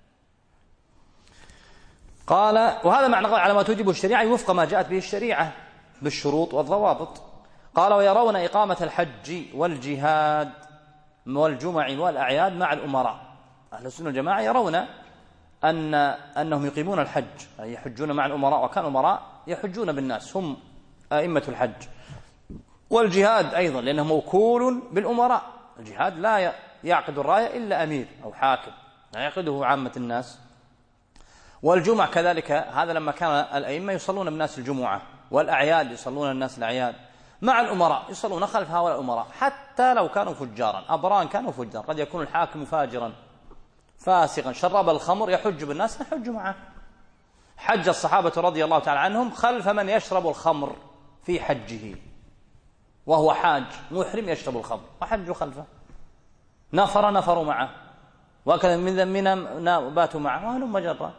قال: وهذا معنى على ما توجب الشريعة وفق ما جاءت به الشريعة بالشروط والضوابط. قال: ويرون إقامة الحج والجهاد والجمع والأعياد مع الأمراء. أهل السنة والجماعة يرون أنهم يقيمون الحج، يعني يحجون مع الأمراء، وكانوا أمراء يحجون بالناس، هم أئمة الحج. والجهاد أيضا لأنه موكول بالأمراء، الجهاد لا يعقد الراية إلا أمير أو حاكم، لا يعقده عامة الناس. والجمع كذلك، هذا لما كان الأئمة يصلون بالناس الجمعة، والأعياد يصلون الناس الأعياد مع الأمراء، يصلون خلف هؤلاء الأمراء حتى لو كانوا فجارا، أبران كانوا فجارا. قد يكون الحاكم فاجرا فاسقا شرب الخمر يحج بالناس، نحج معه. حج الصحابة رضي الله تعالى عنهم خلف من يشرب الخمر في حجه، وهو حاج محرم يشرب الخمر، وحجوا خلفه، نفروا معه، وكذا من باتوا معه، وهلم مجرا.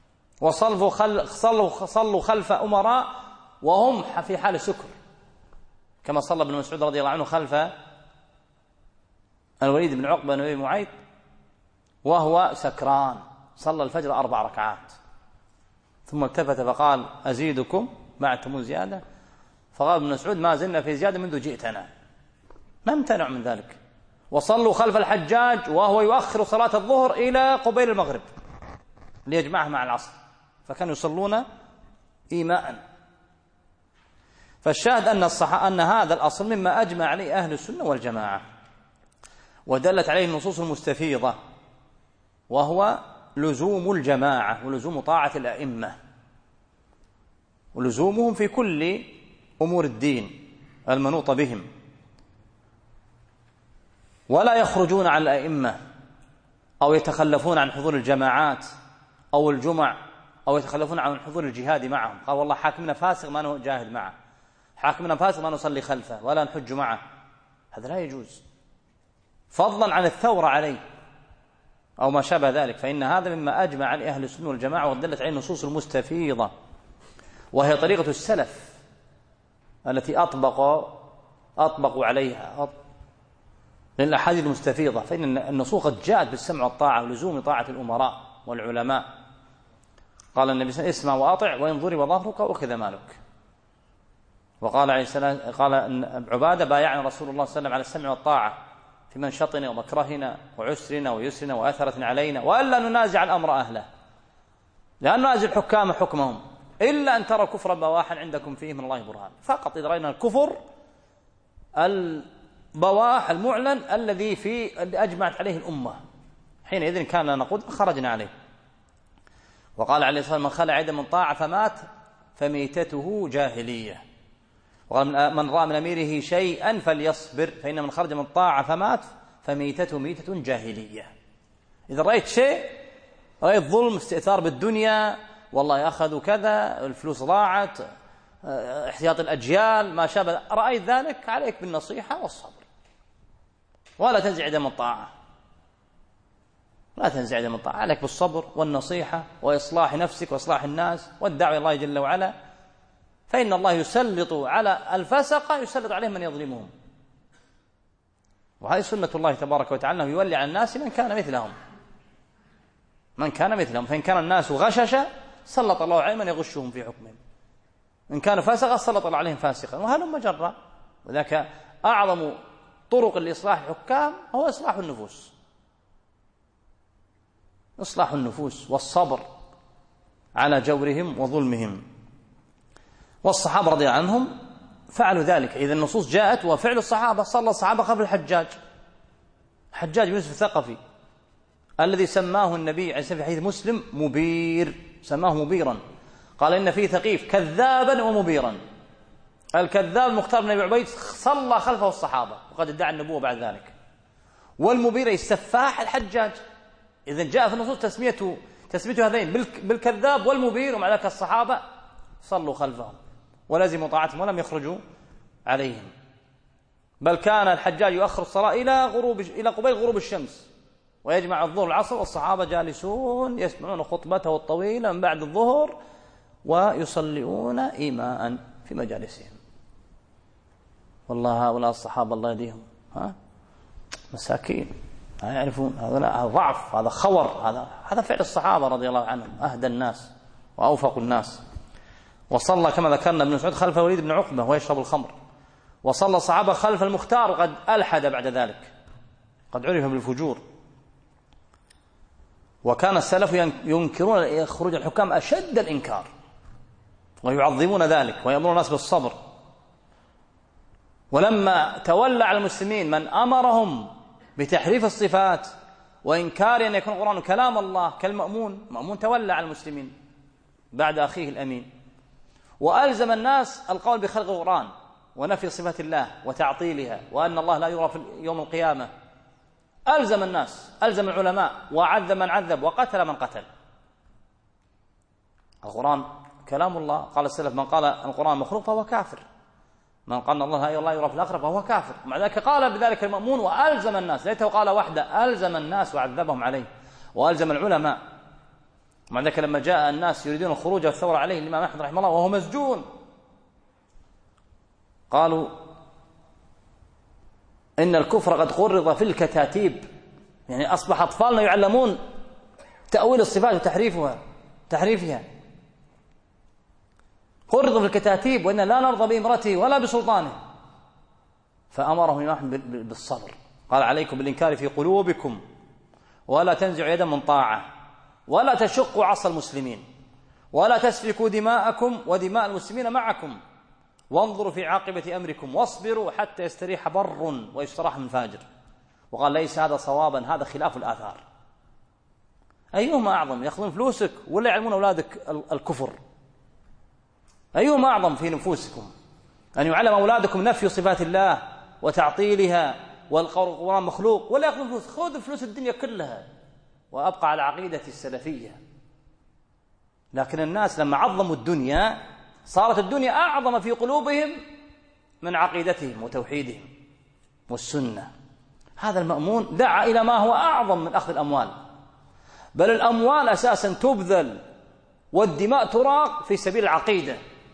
وصلوا خلف أمراء وهم في حال سكر، كما صلى ابن مسعود رضي الله عنه خلف الوليد بن عقبة بن أبي معيط وهو سكران، صلى الفجر 4 ركعات، ثم التفت فقال: أزيدكم بعد تموز زيادة؟ فقال ابن مسعود: ما زلنا في زيادة منذ جئتنا، ما امتنع من ذلك. وصلوا خلف الحجاج وهو يؤخر صلاة الظهر إلى قبيل المغرب ليجمعها مع العصر، فكانوا يصلون إيماء. فالشاهد أن هذا الأصل مما أجمع عليه أهل السنة والجماعة، ودلت عليه النصوص المستفيضة، وهو لزوم الجماعة ولزوم طاعة الأئمة ولزومهم في كل أمور الدين المنوطة بهم، ولا يخرجون عن الأئمة أو يتخلفون عن حضور الجماعات أو الجمع، أو يتخلفون عن حضور الجهاد معهم. قال: والله حاكمنا فاسق ما نجاهد معه، حاكمنا فاسق ما نصلي خلفه ولا نحج معه، هذا لا يجوز، فضلا عن الثورة عليه أو ما شابه ذلك. فإن هذا مما أجمع عليه أهل السنة والجماعة، ودلت عليه النصوص المستفيضة، وهي طريقة السلف التي أطبقوا عليها للأحاديث المستفيضة. فإن النصوص قد جاءت بالسمع والطاعة ولزوم طاعة الأمراء والعلماء. قال النبي صلى الله عليه وسلم: اسمع وأطع وإن ضرب ظهرك وأخذ مالك. وقال عليه السلام: قال عبادة: بايعنا رسول الله صلى الله عليه وسلم على السمع والطاعة في منشطنا ومكرهنا وعسرنا ويسرنا وأثرة علينا، وألا ننازع الأمر أهله، لا ننازع الحكام حكمهم، إلا أن ترى كفرا بواحا عندكم فيه من الله برهان. فقط إذا رأينا الكفر البواح المعلن الذي أجمعت عليه الأمة، حينئذ كان لا نقول خرجنا عليه. وقال عليه الصلاة والسلام: من خلع يدا من طاعة فمات فميتته جاهلية. وقال: من رأى من أميره شيئا فليصبر، فإن من خرج من طاعة فمات فميتته ميتة جاهلية. إذا رأيت شيء، رأيت ظلم، استئثار بالدنيا، والله أخذوا كذا، الفلوس ضاعت، احتياط الأجيال، ما شابه، رأيت ذلك، عليك بالنصيحة والصبر، ولا تنزع يدا من طاعة، لا تنزع يدا من طاعة، عليك بالصبر والنصيحة وإصلاح نفسك وإصلاح الناس والدعوة إلى الله جل وعلا، فإن الله يسلط على الفسقة يسلط عليهم من يظلمهم، وهذه سنة الله تبارك وتعالى، يولي على الناس من كان مثلهم، فإن كان الناس غششا سلط الله عليهم من يغشهم في حكمهم، إن كانوا فاسقا سلط الله عليهم فاسقا، وهلم جرا. وذاك أعظم طرق لإصلاح الحكام هو إصلاح النفوس، إصلاح النفوس والصبر على جورهم وظلمهم. والصحابة رضي الله عنهم فعلوا ذلك، إذا النصوص جاءت وفعل الصحابة. صلى الصحابة خلف الحجاج بن يوسف الثقفي الذي سماه النبي عليه في حديث مسلم مبير، سماه مبيرا، قال إن فيه ثقيف كذابا ومبيرا. الكذاب مختار بن أبي عبيد صلى خلفه الصحابة وقد ادعى النبوة بعد ذلك، والمبير السفاح الحجاج. إذن جاء في النصوص تسميته هذين بالكذاب والمبير، ومع ذلك الصحابة صلوا خلفهم ولزموا طاعتهم ولم يخرجوا عليهم، بل كان الحجاج يؤخر الصلاة إلى قبيل غروب الشمس، ويجمع الظهر والعصر والصحابة جالسون يسمعون خطبته الطويلة من بعد الظهر ويصلون إيماء في مجالسهم. والله هؤلاء الصحابة الله يهديهم، مساكين، لا يعرفون، هذا ضعف، هذا خور، هذا فعل الصحابة رضي الله عنهم، أهدى الناس وأوفق الناس. وصلى كما ذكرنا ابن مسعود خلف الوليد بن عقبة ويشرب الخمر، وصلى الصحابة خلف المختار وقد ألحد بعد ذلك، قد عرف بالفجور. وكان السلف ينكرون خروج الحكام أشد الإنكار ويعظمون ذلك ويأمرون الناس بالصبر. ولما تولى على المسلمين من أمرهم بتحريف الصفات وإنكار أن يكون القرآن كلام الله كالمأمون تولى على المسلمين بعد أخيه الأمين، وألزم الناس القول بخلق القرآن ونفي صفات الله وتعطيلها وأن الله لا يرى في يوم القيامة. ألزم الناس، ألزم العلماء، وعذب من عذب وقتل من قتل. القرآن كلام الله، قال السلف من قال القرآن مخلوق فهو كافر، من قال الله لا يرى في الآخرة فهو كافر. مع ذلك قال بذلك المأمون وألزم الناس، ليته قال وحده، ألزم الناس وعذبهم عليه وألزم العلماء. مع ذلك لما جاء الناس يريدون الخروج والثورة عليه الإمام أحمد رحمه الله وهو مسجون، قالوا إن الكفر قد قرض في الكتاتيب، يعني أصبح أطفالنا يعلمون تأويل الصفات وتحريفها. قرض في الكتاتيب وإن لا نرضى بإمرته ولا بسلطانه، فأمرهم الإمام أحمد بالصبر، قال عليكم بالإنكار في قلوبكم ولا تنزعوا يدا من طاعة ولا تشقوا عصا المسلمين ولا تسفكوا دماءكم ودماء المسلمين معكم وانظروا في عاقبة أمركم واصبروا حتى يستريح بر ويستراح من فاجر. وقال ليس هذا صوابا، هذا خلاف الآثار. أيهما أعظم، يأخذون فلوسك ولا يعلمون أولادك الكفر؟ أيهما أعظم في نفوسكم، أن يعلم أولادكم نفي صفات الله وتعطيلها والقرآن مخلوق، ولا يأخذون فلوس؟ خذ فلوس الدنيا كلها وأبقى على عقيدة السلفية. لكن الناس لما عظموا الدنيا صارت الدنيا أعظم في قلوبهم من عقيدتهم وتوحيدهم والسنة. هذا المأمون دعا إلى ما هو أعظم من أخذ الأموال، بل الأموال أساسا تبذل والدماء تراق في سبيل العقيدة.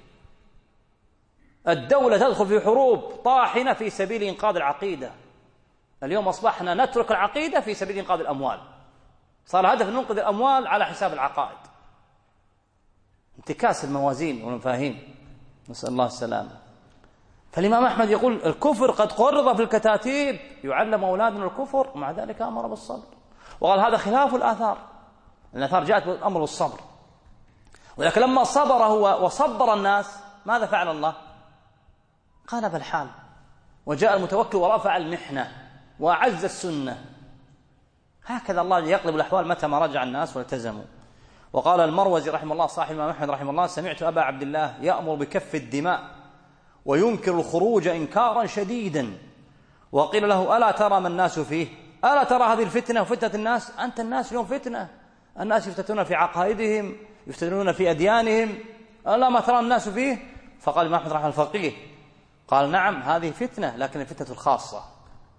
الدولة تدخل في حروب طاحنة في سبيل إنقاذ العقيدة. اليوم أصبحنا نترك العقيدة في سبيل إنقاذ الأموال، صار هدف ننقذ الأموال على حساب العقائد، انتكاس الموازين والمفاهيم، نسأل الله السلامة. فالإمام أحمد يقول الكفر قد قرض في الكتاتيب، يعلم أولادنا الكفر، ومع ذلك أمر بالصبر. وقال هذا خلاف الآثار، الآثار جاءت بالأمر بالصبر. ولكن لما صبر هو وصبر الناس ماذا فعل الله؟ قلب الحال، وجاء المتوكل ورفع المحنة وأعز السنة. هكذا الله يقلب الأحوال متى ما رجع الناس والتزموا. وقال المروزي رحمه الله صاحب الإمام أحمد رحمه الله سمعت أبا عبد الله يأمر بكف الدماء وينكر الخروج إنكارا شديدا، وقيل له ألا ترى ما الناس فيه، ألا ترى هذه الفتنة وفتنة الناس؟ أنت الناس اليوم فتنة، الناس يفتتون في عقائدهم، يفتتون في أديانهم، ألا ما ترى الناس فيه؟ فقال الإمام أحمد رحمه الفقيه قال نعم هذه فتنة، لكن الفتنة الخاصة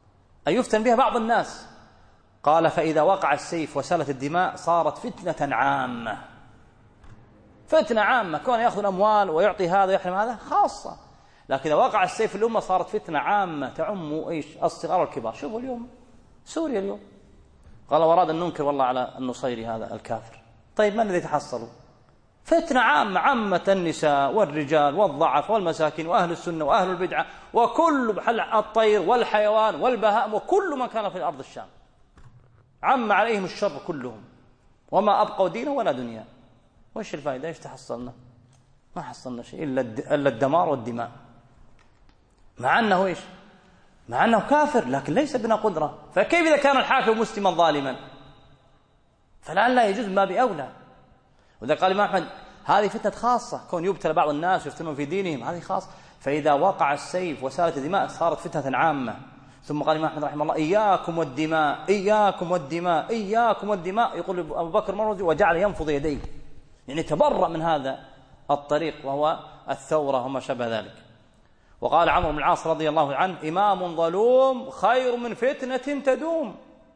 أن يفتن بها بعض الناس. قال فإذا وقع السيف وسالت الدماء صارت فتنة عامة. فتنة عامة، كون يأخذ الأموال ويعطي هذا ويحرم هذا خاصة، لكن إذا وقع السيف في الأمة صارت فتنة عامة تعم الصغار والكبار. شوفوا اليوم سوريا اليوم، قال وأراد أن ننكر والله على النصيري هذا الكافر. طيب ما الذي تحصلوا؟ فتنة عامة عمت النساء والرجال والضعف والمساكين وأهل السنة وأهل البدعة وكل الطير والحيوان والبهائم وكل من كان في الأرض الشام، عم عليهم الشر كلهم وما أبقوا دينا ولا دنيا. وإيش الفائدة؟ إيش تحصلنا؟ ما حصلنا شيء إلا الدمار والدماء، مع أنه إيش؟ مع أنه كافر لكن ليس بنا قدرة. فكيف إذا كان الحاكم مسلما ظالما؟ فلعل لا يجوز ما بأولى. وإذا قال الإمام أحمد هذه فتنة خاصة، كون يبتلى بعض الناس ويفتنون في دينهم هذه خاصة. فإذا وقع السيف وسالت الدماء صارت فتنة عامة. ثم قال الإمام أحمد رحمه الله إياكم والدماء إياكم والدماء إياكم والدماء. يقول أبو بكر المروزي وجعل ينفض يديه، يعني تبرأ من هذا الطريق وهو الثورة وما شابه ذلك. وقال عمرو بن العاص رضي الله عنه إمام ظلوم خير من فتنة تدوم.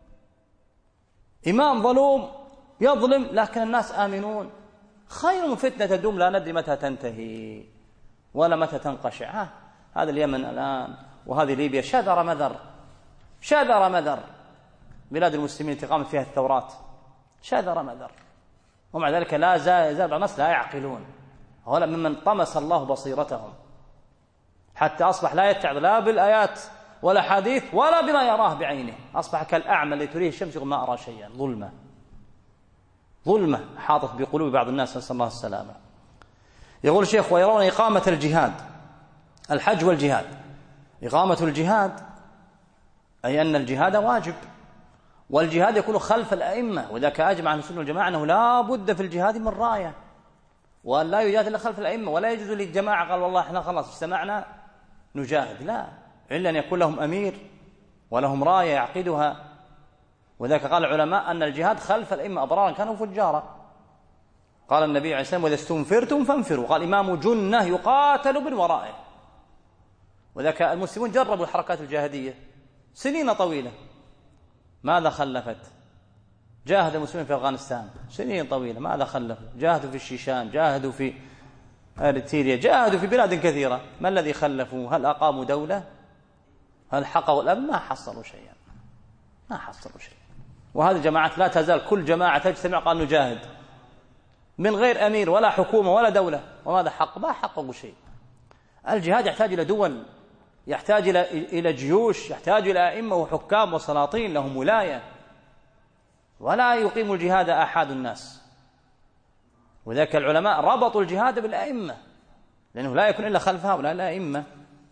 إمام ظلوم يظلم لكن الناس آمنون خير من فتنة تدوم لا ندري متى تنتهي ولا متى تنقشع. هذا اليمن الآن وهذه ليبيا شذر مذر، شذر مذر، بلاد المسلمين التي قامت فيها الثورات شذر مذر، ومع ذلك لا يزال بعض الناس لا يعقلون، ولا ممن طمس الله بصيرتهم حتى أصبح لا يتعظ لا بالآيات ولا حديث ولا بما يراه بعينه، أصبح كالأعمى الذي تريه الشمس يقول ما أرى شيئا. ظلمة حاطت بقلوب بعض الناس، نسأل الله السلامة. يقول الشيخ ويرون إقامة الجهاد، الحج والجهاد، إقامة الجهاد أي أن الجهاد واجب، والجهاد يكون خلف الأئمة. وذاك أجمع أهل السنة والجماعة أنه لا بد في الجهاد من راية، وأن لا يجاهد إلا خلف الأئمة، ولا يجوز للجماعة قال والله احنا خلاص اجتمعنا نجاهد، لا، إلا أن يكون لهم أمير ولهم راية يعقدها. وذاك قال العلماء أن الجهاد خلف الأئمة أبرارا كانوا فجارا. قال النبي عليه السلام وإذا استنفرتم فانفروا، قال إمام جنة يقاتل من ورائه. وذاك المسلمون جربوا الحركات الجاهدية سنين طويلة، ماذا خلفت؟ جاهد المسلمين في أفغانستان سنين طويلة، ماذا خلفوا؟ جاهدوا في الشيشان، جاهدوا في أريتريا، جاهدوا في بلاد كثيرة، ما الذي خلفوا؟ هل أقاموا دولة؟ هل حققوا الأمن؟ ما حصلوا شيئا، ما حصلوا شيئا. وهذه الجماعات لا تزال كل جماعة تجتمع قال نجاهد من غير أمير ولا حكومة ولا دولة، وماذا حق؟ ما حققوا شيء. الجهاد يحتاج إلى دول، يحتاج إلى جيوش، يحتاج إلى أئمة وحكام وسلاطين لهم ولاية، ولا يقيم الجهاد أحد الناس. وذلك العلماء ربطوا الجهاد بالأئمة، لأنه لا يكون إلا خلف هؤلاء الأئمة.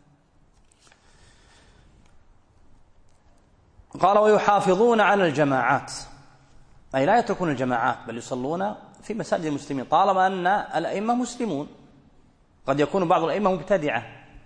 قال ويحافظون على الجماعات، أي لا يتركون الجماعات بل يصلون في مساجد المسلمين طالما أن الأئمة مسلمون. قد يكون بعض الأئمة مبتدعة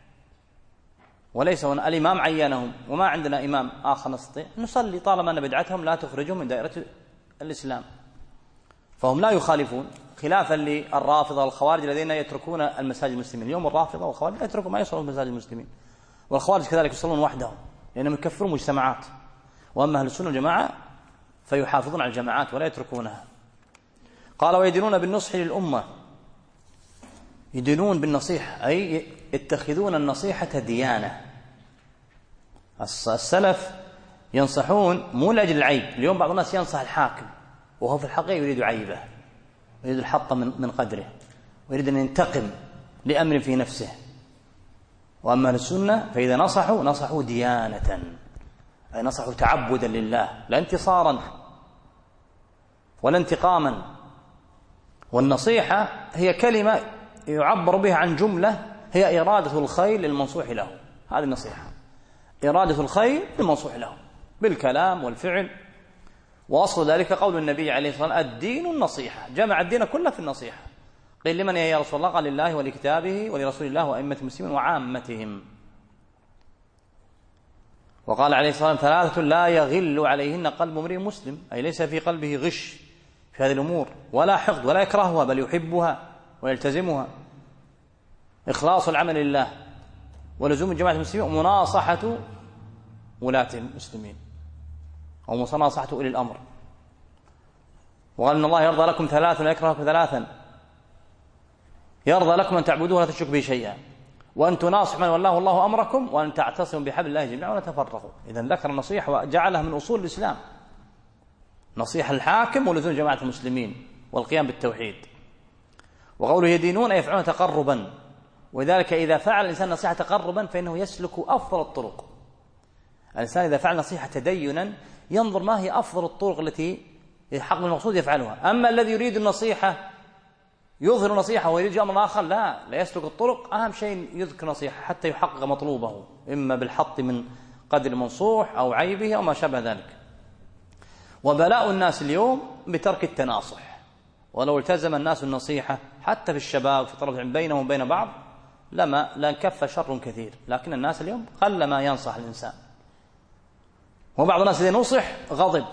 وليس هنا الإمام عينهم وما عندنا إمام آخر نستطيع نصلي طالما أن بدعتهم لا تخرجهم من دائرة الإسلام، فهم لا يخالفون، خلافا للرافضة والخوارج الذين يتركون المساجد المسلمين. اليوم الرافضة والخوارج لا يتركون، ما يصلون مساجد المسلمين، والخوارج كذلك يصلون وحدهم لأنهم يكفرون مجتمعات. وأما أهل السنة والجماعة فيحافظون على الجماعات ولا يتركونها. قال ويدينون بالنصح للأمة، يدينون بالنصيحة أي يتخذون النصيحة ديانة. السلف ينصحون مو لأجل العيب. اليوم بعض الناس ينصح الحاكم وهو في الحقيقة يريد عيبه، يريد الحط من قدره، ويريد أن ينتقم لأمر في نفسه. وأما السنة فإذا نصحوا ديانة، أي نصحوا تعبدا لله لا انتصارا ولا انتقاما. والنصيحة هي كلمة يعبر بها عن جملة هي إرادة الخير للمنصوح له، هذه النصيحة، إرادة الخير للمنصوح له بالكلام والفعل. وأصل ذلك قول النبي عليه الصلاة والسلام الدين النصيحة، جمع الدين كله في النصيحة. قيل لمن يا رسول الله؟ قال لله ولكتابه ولرسول الله وأئمة المسلمين وعامتهم. وقال عليه الصلاة والسلام ثلاثة لا يغل عليهن قلب امرئ مسلم، أي ليس في قلبه غش في هذه الأمور ولا حقد ولا يكرهها بل يحبها ويلتزمها: إخلاص العمل لله ولزوم جماعة المسلمين ولاة المسلمين أو مصانصة أولي الأمر. وقال إن الله يرضى لكم ثلاثا ويكره لكم ثلاثا: يرضى لكم أن تعبدوه ولا تشركوا به شيئا، وأن تناصحوا من والله والله أمركم، وأن تعتصموا بحبل الله جميعا ولا تفرقوا. إذا ذكر النصيحة وجعلها من أصول الإسلام، نصيحة الحاكم ولزوم جماعة المسلمين والقيام بالتوحيد. وقوله يدينون أي يفعلون تقربا، وذلك إذا فعل الإنسان نصيحة تقربا فإنه يسلك أفضل الطرق. الإنسان إذا فعل نصيحة تدينا ينظر ما هي أفضل الطرق التي يحقق المقصود يفعلها. أما الذي يريد النصيحة يظهر نصيحة ويريد أمر آخر لا يسلك الطرق. أهم شيء يذكر نصيحة حتى يحقق مطلوبه، إما بالحط من قدر المنصوح أو عيبه أو ما شابه ذلك. وبلاء الناس اليوم بترك التناصح، ولو التزم الناس النصيحة حتى في الشباب في طرف بينهم وبين بعض لانكف شر كثير. لكن الناس اليوم قل ما ينصح الإنسان، وبعض الناس إذا نصح غضب.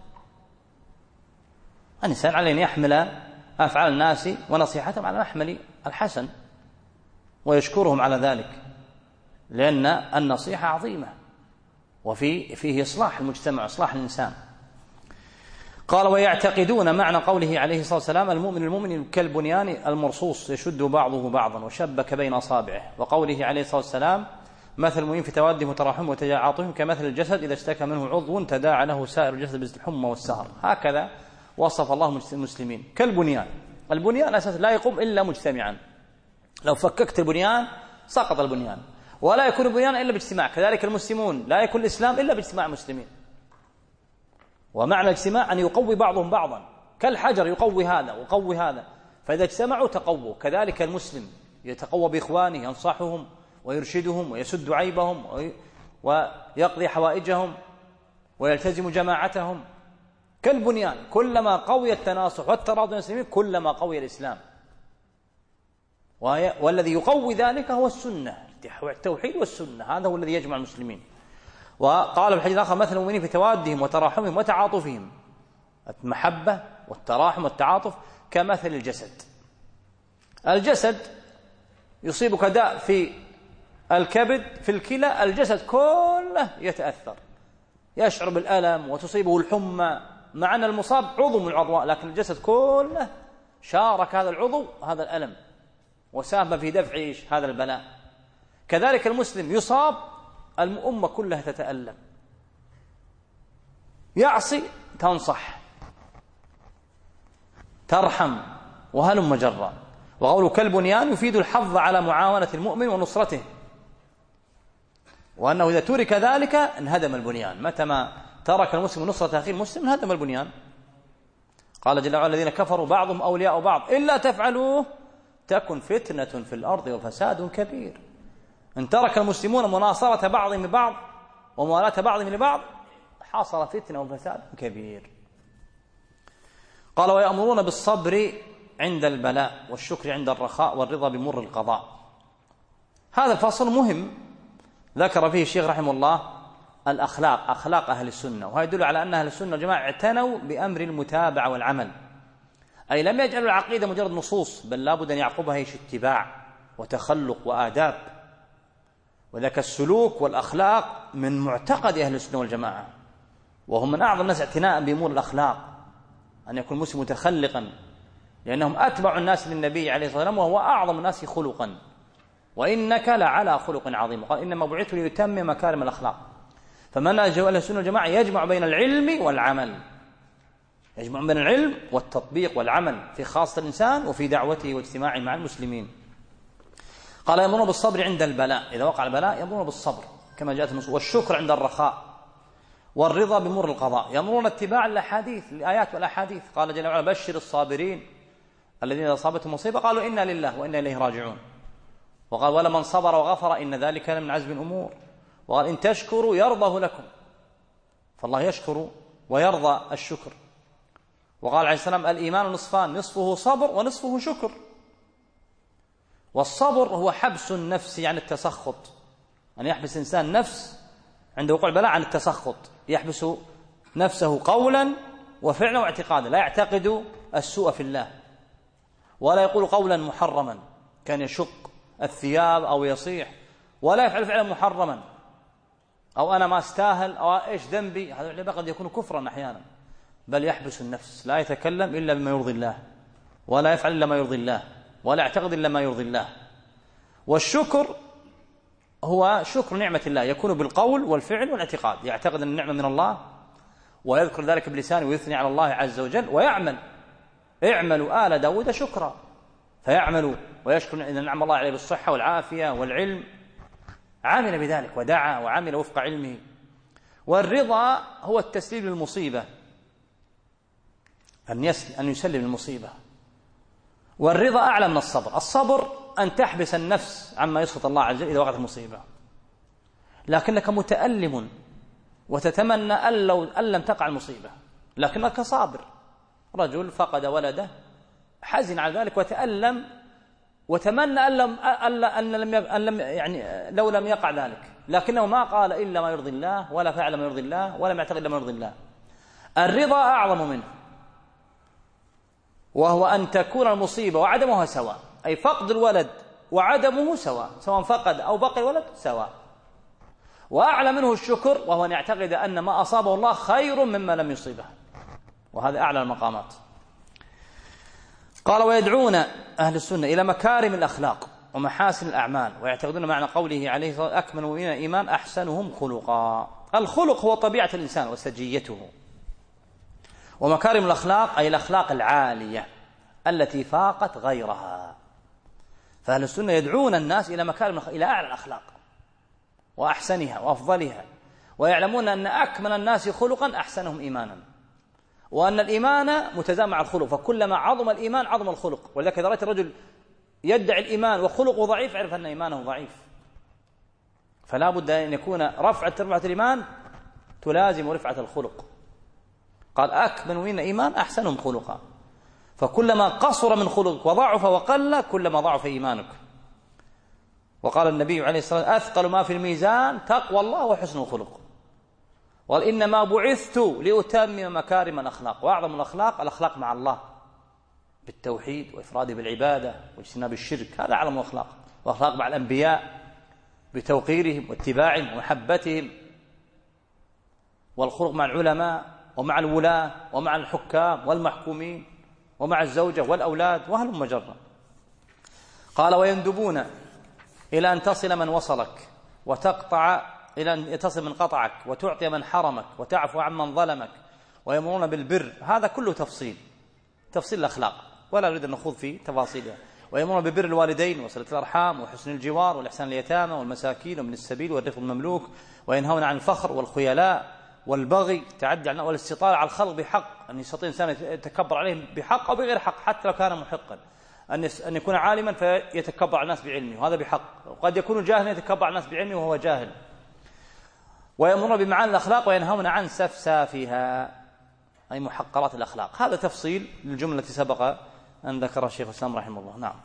الإنسان عليه أن يحمل أفعال الناس ونصيحتهم على محمل الحسن ويشكرهم على ذلك، لأن النصيحة عظيمة وفيه إصلاح المجتمع، إصلاح الإنسان. قال ويعتقدون معنى قوله عليه الصلاة والسلام المؤمن كالبنيان المرصوص يشد بعضه بعضا وشبك بين أصابعه. وقوله عليه الصلاة والسلام مثل المؤمن في توادهم وتراحمهم وتعاطفهم كمثل الجسد إذا اشتكى منه عضو تداعى له سائر الجسد بالحمى والسهر. هكذا وصف الله المسلمين كالبنيان. البنيان أساس لا يقوم إلا مجتمعا، لو فككت البنيان سقط البنيان، ولا يكون البنيان إلا باجتماع. كذلك المسلمون لا يكون الإسلام إلا باجتماع المسلمين. ومعنى الاجتماع أن يقوي بعضهم بعضا، كالحجر يقوي هذا ويقوي هذا، فإذا اجتمعوا تقووا. كذلك المسلم يتقوى بإخوانه، ينصحهم ويرشدهم ويسد عيبهم ويقضي حوائجهم ويلتزم جماعتهم كالبنيان. كلما قوي التناصح والتراضي المسلمين كلما قوي الإسلام، والذي يقوي ذلك هو السنة، التوحيد والسنة، هذا هو الذي يجمع المسلمين. وقال في الحديث الآخر مثل المؤمنين في توادهم وتراحمهم وتعاطفهم، المحبة والتراحم والتعاطف كمثل الجسد. الجسد يصيبك داء في الكبد في الكلى، الجسد كله يتأثر، يشعر بالألم وتصيبه الحمى، مع أن المصاب عضو من الأعضاء، لكن الجسد كله شارك هذا العضو هذا الألم وساهم في دفع هذا البلاء. كذلك المسلم يصاب الأمة كلها تتألم، يعصي تنصح ترحم وهلم جرا. وقوله كالبنيان يفيد الحظ على معاونة المؤمن ونصرته، وأنه إذا ترك ذلك انهدم البنيان. متى ما ترك المسلم نصرة أخيه المسلم انهدم البنيان. قال جل وعلا الذين كفروا بعضهم أولياء بعض إلا تفعلوه تكن فتنة في الأرض وفساد كبير. ان ترك المسلمون مناصرة بعضهم لبعض وموالاة بعضهم لبعض حصل فتنة وفساد كبير. قال ويأمرون بالصبر عند البلاء والشكر عند الرخاء والرضا بمر القضاء. هذا الفصل مهم ذكر فيه الشيخ رحمه الله الأخلاق، أخلاق أهل السنة، وهذا يدل على أن أهل السنة والجماعة اعتنوا بأمر المتابعة والعمل، أي لم يجعلوا العقيدة مجرد نصوص، بل لابد أن يعقبها اتباع وتخلق وآداب. وذاك السلوك والأخلاق من معتقد أهل السنة والجماعة، وهم من أعظم الناس اعتناء بأمور الأخلاق، أن يكون المسلم متخلقا، لأنهم أتبع الناس للنبي عليه الصلاة والسلام وهو أعظم الناس خلقا، وإنك لعلى خلق عظيم. قال إنما بعثت ليتمم مكارم الأخلاق. فمنهج أهل السنة والجماعة يجمع بين العلم والعمل، يجمع بين العلم والتطبيق والعمل في خاصة الإنسان وفي دعوته واجتماعه مع المسلمين. قال يأمرون بالصبر عند البلاء، إذا وقع البلاء يأمرون بالصبر كما جاءت النصوص، والشكر عند الرخاء، والرضا بمر القضاء. يأمرون اتباع الأحاديث، الآيات والأحاديث. قال جل وعلا بشر الصابرين الذين إذا أصابتهم مصيبة قالوا إنا لله وإنا إليه راجعون. وقال ولمن صبر وغفر إن ذلك من عزم الأمور. وقال إن تشكروا يرضه لكم، فالله يشكر ويرضى الشكر. وقال عليه السلام الإيمان نصفان، نصفه صبر ونصفه شكر. والصبر هو حبس النفس عن التسخط، أن يحبس إنسان نفس عند وقوع البلاء عن التسخط، يحبس نفسه قولا وفعلا واعتقادا، لا يعتقد السوء في الله، ولا يقول قولا محرما كان يشق الثياب أو يصيح، ولا يفعل فعلا محرما أو أنا ما استاهل أو إيش ذنبي، هذا قد يكون كفرا أحيانا، بل يحبس النفس، لا يتكلم إلا بما يرضي الله، ولا يفعل إلا ما يرضي الله، ولا يعتقد إلا ما يرضي الله. والشكر هو شكر نعمة الله، يكون بالقول والفعل والاعتقاد، يعتقد أن النعمة من الله ويذكر ذلك بلسانه ويثني على الله عز وجل ويعمل. اعملوا آل داود شكرا، فيعمل ويشكر إن نعم الله عليه بالصحة والعافية والعلم، عامل بذلك ودعا وعمل وفق علمه. والرضا هو التسليم للمصيبة، أن يسلم المصيبة. والرضا أعلى من الصبر. الصبر أن تحبس النفس عما يسخط الله عز وجل إذا وقعت المصيبة، لكنك متألم وتتمنى أن لم تقع المصيبة، لكنك صابر. رجل فقد ولده حزن على ذلك وتألم وتمنى أن لم يعني لو لم يقع ذلك، لكنه ما قال إلا ما يرضي الله، ولا فعل ما يرضي الله، ولم يعتقد إلا ما يرضي الله. الرضا أعظم منه، وهو أن تكون المصيبة وعدمها سواء، أي فقد الولد وعدمه سواء فقد أو بقي الولد سواء. وأعلى منه الشكر، وهو أن يعتقد أن ما أصابه الله خير مما لم يصيبه، وهذا أعلى المقامات. قال: ويدعون أهل السنة إلى مكارم الأخلاق ومحاسن الأعمال، ويعتقدون معنى قوله عليه الصلاة والسلام: أكمل المؤمنين إيمان أحسنهم خلقا. الخلق هو طبيعة الإنسان وسجيته، ومكارم الأخلاق أي الأخلاق العالية التي فاقت غيرها. فأهل السنة يدعون الناس إلى مكارم إلى أعلى الأخلاق وأحسنها وأفضلها، ويعلمون أن أكمل الناس خلقا أحسنهم إيمانا، وأن الإيمان متزامن مع الخلق، فكلما عظم الإيمان عظم الخلق. ولذلك إذا رأيت الرجل يدعي الإيمان وخلقه ضعيف اعرف أن إيمانه ضعيف. فلا بد أن يكون رفعة الإيمان تلازم رفعة الخلق. قال: أكمل من إيمان أحسنهم خلقا، فكلما قصر من خلقك وضعف وقل كلما ضعف إيمانك. وقال النبي عليه الصلاة والسلام: أثقل ما في الميزان تقوى الله وحسن الخلق. وقال: إنما بعثت لأتمم مكارم الأخلاق. وأعظم الأخلاق مع الله بالتوحيد وإفراده بالعبادة واجتناب الشرك، هذا أعظم الأخلاق. وأخلاق مع الأنبياء بتوقيرهم واتباعهم ومحبتهم، والخلق مع العلماء ومع الولاة ومع الحكام والمحكومين ومع الزوجة والأولاد وهلم جرا. قال: ويندبون إلى أن تصل من وصلك، وتقطع إلى أن تصل من قطعك، وتعطي من حرمك، وتعفو عن من ظلمك، ويأمرون بالبر. هذا كله تفصيل الأخلاق، ولا نريد أن نخوض في تفاصيلها. ويأمرون ببر الوالدين وصلة الأرحام وحسن الجوار والإحسان لليتامى والمساكين ومن السبيل والرفق المملوك، وينهون عن الفخر والخيلاء والبغي، تعدي على والاستطالة على الخلق بحق، أن يستطيع إنسان يتكبر عليهم بحق أو بغير حق حتى لو كان محقا، أن يكون عالما فيتكبر على الناس بعلمه وهذا بحق، وقد يكون جاهلا يتكبر على الناس بعلمه وهو جاهل. ويأمرون بمعاني الأخلاق وينهون عن سفسافها أي محقرات الأخلاق. هذا تفصيل للجملة التي سبق أن ذكرها الشيخ الإسلام رحمه الله. نعم.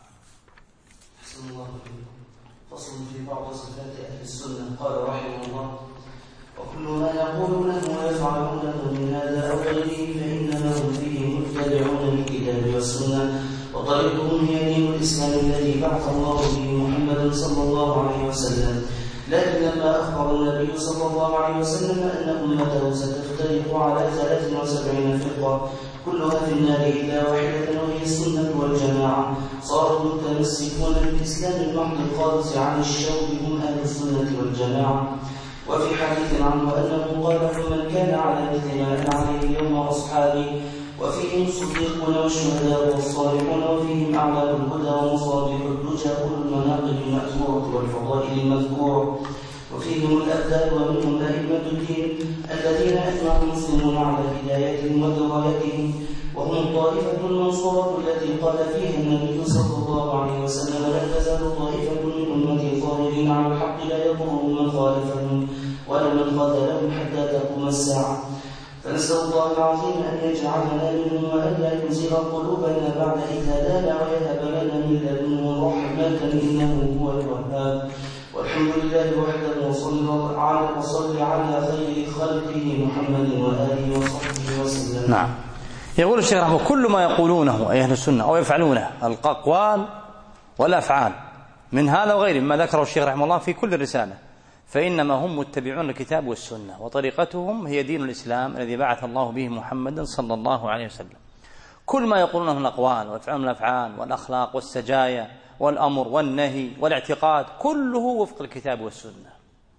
فصل في بعض صفات أهل السنة. قال رحمه الله: وكل ما يقولونه ويفعلونه من هذا أو غيره فإنما هم فيه متبعون للكتاب والسنة، وطريقهم هي دين الإسلام الذي بعث الله به محمدا صلى الله عليه وسلم. لكن لما أخبر النبي صلى الله عليه وسلم أن أمته ستفترق على 73 فرقة كلها في النار إلا واحدة وهي السنة والجماعة، صاروا متمسكون بالإسلام المحض الخالص عن الشوك هم أهل السنة والجماعة. وفي حديث عنه أنه قال: فمن كان على مثل ما أنا عليه اليوم أصحابي، وفيهم الصديقون والشهداء والصالحون، وفيهم أعلام الهدى ومصابيح الدجى أولو المناقب المأثورة والفضائل المذكورة، وفيهم الأبدال ومنهم أئمة الدين الذين أجمع المسلمون على هدايتهم ودرايتهم، وهم الطائفة المنصورة التي قال فيها النبي صلى الله عليه وسلم: لا تزال طائفة من أمتي ظاهرين على الحق لا يضرهم من خالفهم ولا من خذلهم حتى تقوم الساعة. فنسأل الله العظيم أن يجعلنا منهم وأن لا يزيغ قلوبنا بعد إذ هدانا ويهب لنا من لدنه رحمة إنه هو الوهاب. والحمد لله وحده، وصل على خير خلقه محمد وآله وصحبه وسلم. نعم. يقول الشيخ رحمه: كل ما يقولونه أي أهل السنة أو يفعلونه الأقوال والأفعال من هذا وغيره مما ذكره الشيخ رحمه الله في كل الرسالة، فإنما هم متبعون الكتاب والسنة، وطريقتهم هي دين الإسلام الذي بعث الله به محمدا صلى الله عليه وسلم. كل ما يقولونه من الأقوال ويفعلون الأفعال والأخلاق والسجايا والأمر والنهي والاعتقاد كله وفق الكتاب والسنة،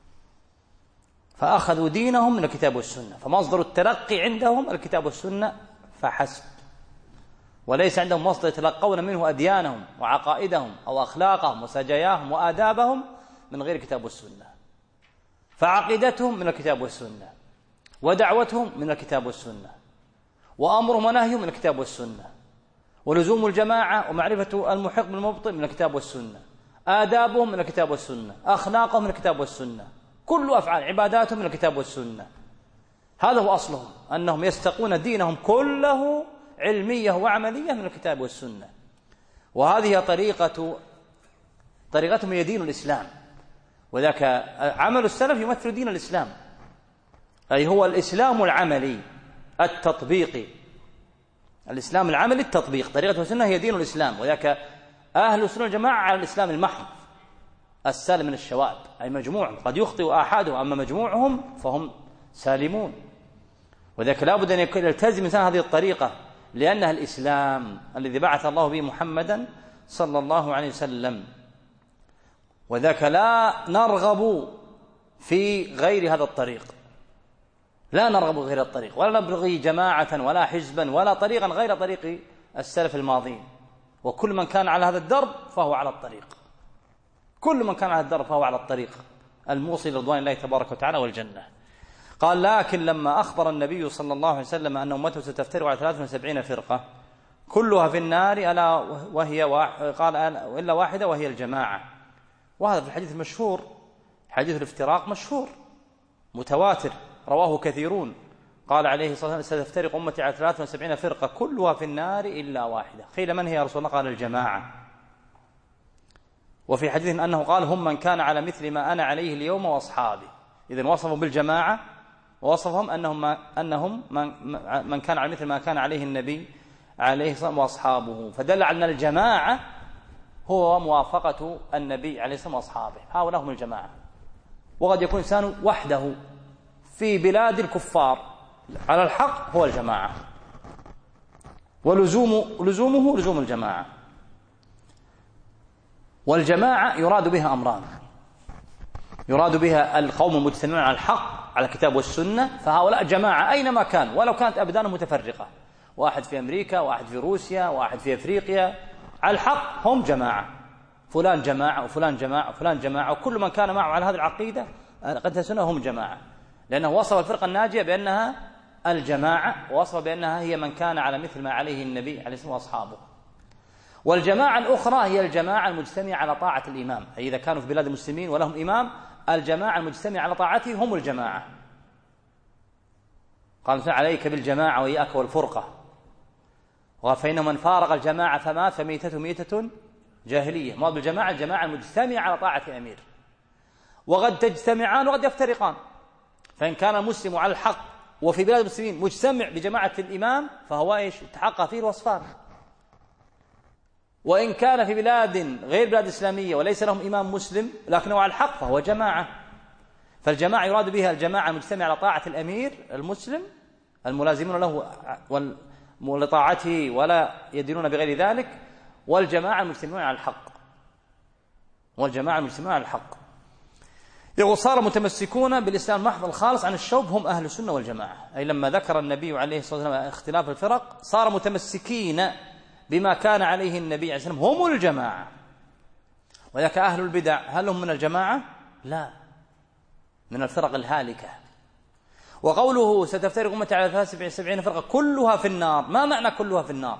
فأخذوا دينهم من الكتاب والسنة، فمصدر التلقي عندهم الكتاب والسنة فحسب، وليس عندهم مصدر يتلقون منه أديانهم وعقائدهم أو أخلاقهم وسجاياهم وآدابهم من غير الكتاب والسنة. فعقيدتهم من الكتاب والسنة، ودعوتهم من الكتاب والسنة، وأمرهم ونهيهم من الكتاب والسنة، ولزوم الجماعة ومعرفة المحق بالمبطل من الكتاب والسنة، آدابهم من الكتاب والسنة، أخلاقهم من الكتاب والسنة، كل أفعال عباداتهم من الكتاب والسنة. هذا هو أصلهم، أنهم يستقون دينهم كله علمية وعملية من الكتاب والسنة، وهذه طريقتهم هي دين الإسلام. وذاك عمل السلف يمثل دين الإسلام، أي هو الإسلام العملي التطبيقي، الإسلام العملي التطبيق. طريقة السنة هي دين الإسلام، وذاك أهل السنة والجماعة على الإسلام المحض السالم من الشوائب، أي مجموع قد يخطئ أحدهم، أما مجموعهم فهم سالمون. وذاك لا بد أن يلتزم الإنسان هذه الطريقة، لأنها الإسلام الذي بعث الله به محمدا صلى الله عليه وسلم. وذاك لا نرغب في غير هذا الطريق، لا نرغب غير الطريق، ولا نبغي جماعة ولا حزبا ولا طريقا غير طريق السلف الماضين. وكل من كان على هذا الدرب فهو على الطريق، كل من كان على الدرب فهو على الطريق الموصل لرضوان الله تبارك وتعالى والجنة. قال: لكن لما أخبر النبي صلى الله عليه وسلم أن أمته ستفترق على 73 فرقة كلها في النار قال إلا واحدة وهي الجماعة. وهذا في الحديث المشهور، حديث الافتراق مشهور متواتر رواه كثيرون. قال عليه الصلاة والسلام: ستفترق أمتي على 73 فرقة كلها في النار إلا واحدة. قيل: من هي يا رسول الله؟ قال: الجماعة. وفي حديث أنه قال: هم من كان على مثل ما أنا عليه اليوم وأصحابي. إذن وصفهم بالجماعة، ووصفهم أنهم من كان على مثل ما كان عليه النبي عليه الصلاة والسلام وأصحابه، فدل على أن الجماعة هو موافقة النبي عليه الصلاة والسلام وأصحابه، هؤلاء هم الجماعة. وقد يكون إنسان وحده في بلاد الكفار على الحق، هو الجماعة، ولزومه لزوم الجماعة. والجماعة يراد بها أمران: يراد بها القوم المجتمعون على الحق على الكتاب والسنة، فهؤلاء جماعة أينما كان، ولو كانت أبدانهم متفرقة، واحد في أمريكا، واحد في روسيا، واحد في أفريقيا، على الحق هم جماعة، فلان جماعة وفلان جماعة وفلان جماعة، وكل من كان معه على هذه العقيدة قد السنة هم جماعة، لأنه وصف الفرقة الناجية بأنها الجماعة، ووصف بأنها هي من كان على مثل ما عليه النبي عليه الصلاة والسلام وأصحابه. والجماعة الأخرى هي الجماعة المجتمعة على طاعة الإمام، أي إذا كانوا في بلاد المسلمين ولهم إمام، الجماعة المجتمعة على طاعته هم الجماعة. قال: عليك بالجماعة وإياك والفرقة. وقال: فإن من فارق الجماعة فمات فميتته ميتة جاهلية. ما بالجماعة الجماعة المجتمعة على طاعة أمير، وقد تجتمعان وقد يفترقان. فإن كان المسلم على الحق وفي بلاد المسلمين مجتمع بجماعة الإمام فهو تحقق فيه الوصفان. وإن كان في بلاد غير بلاد إسلامية وليس لهم إمام مسلم لكنه على الحق فهو جماعة. فالجماعة يراد بها الجماعة المجتمعة على طاعة الأمير المسلم الملازمون له لطاعته ولا يدينون بغير ذلك، والجماعة المجتمعون على الحق، والجماعة المجتمعون على الحق. يقول: صار متمسكون بالإسلام المحض الخالص عن الشوب هم أهل السنة والجماعة. أي لما ذكر النبي عليه الصلاة والسلام اختلاف الفرق صار متمسكين بما كان عليه النبي عليه الصلاة والسلام هم الجماعة. وذاك أهل البدع هل هم من الجماعة؟ لا، من الفرق الهالكة. وقوله ستفترق أمتي على 73 فرقة كلها في النار، ما معنى كلها في النار؟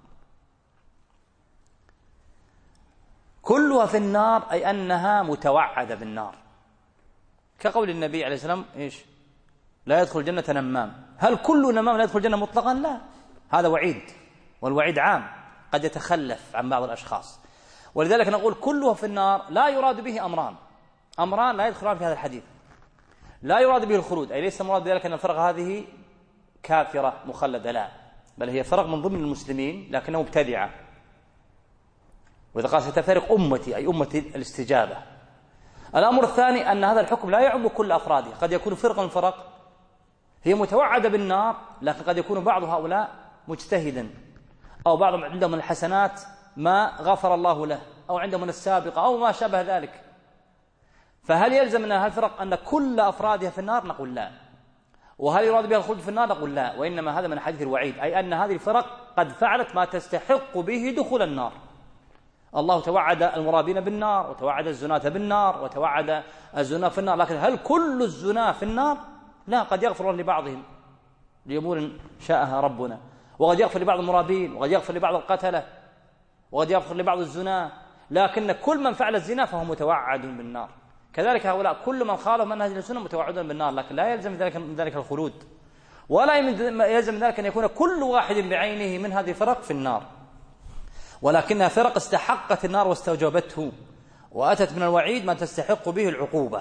كلها في النار أي أنها متوعدة بالنار، كقول النبي عليه السلام لا يدخل الجنة نمام. هل كل نمام لا يدخل الجنة مطلقا؟ لا، هذا وعيد، والوعيد عام قد يتخلف عن بعض الأشخاص. ولذلك نقول كلها في النار لا يراد به أمران لا يدخلان في هذا الحديث. لا يراد به الخلود، أي ليس مراد بذلك أن الفرق هذه كافرة مخلدة، لا، بل هي فرق من ضمن المسلمين لكنه مبتدعة. وإذا قال ستفترق أمتي أي أمة الاستجابة. الأمر الثاني أن هذا الحكم لا يعم كل أفراده، قد يكون فرقة من فرق هي متوعدة بالنار، لكن قد يكون بعض هؤلاء مجتهدا، أو بعضهم عندهم من الحسنات ما غفر الله له، أو عندهم من السابقة أو ما شابه ذلك. فهل يلزم من هالفرق أن كل أفرادها في النار؟ نقول لا. وهل يراد بها الخلود في النار؟ نقول لا، وإنما هذا من حديث الوعيد، أي أن هذه الفرق قد فعلت ما تستحق به دخول النار. الله توعد المرابين بالنار، وتوعد الزناة بالنار، وتوعد الزنا في النار، لكن هل كل الزنا في النار؟ لا، قد يغفر لبعضهم لأمور شاءها ربنا، وقد يغفر لبعض المرابين، وقد يغفر لبعض القتلة، وقد يغفر لبعض الزنا، لكن كل من فعل الزنا فهو متوعد بالنار. كذلك هؤلاء كل من خالف منهج السنة متوعدون بالنار، لكن لا يلزم من ذلك الخلود، ولا يلزم من ذلك أن يكون كل واحد بعينه من هذه الفرق في النار، ولكنها فرق استحقت النار واستوجبته، وأتت من الوعيد ما تستحق به العقوبة،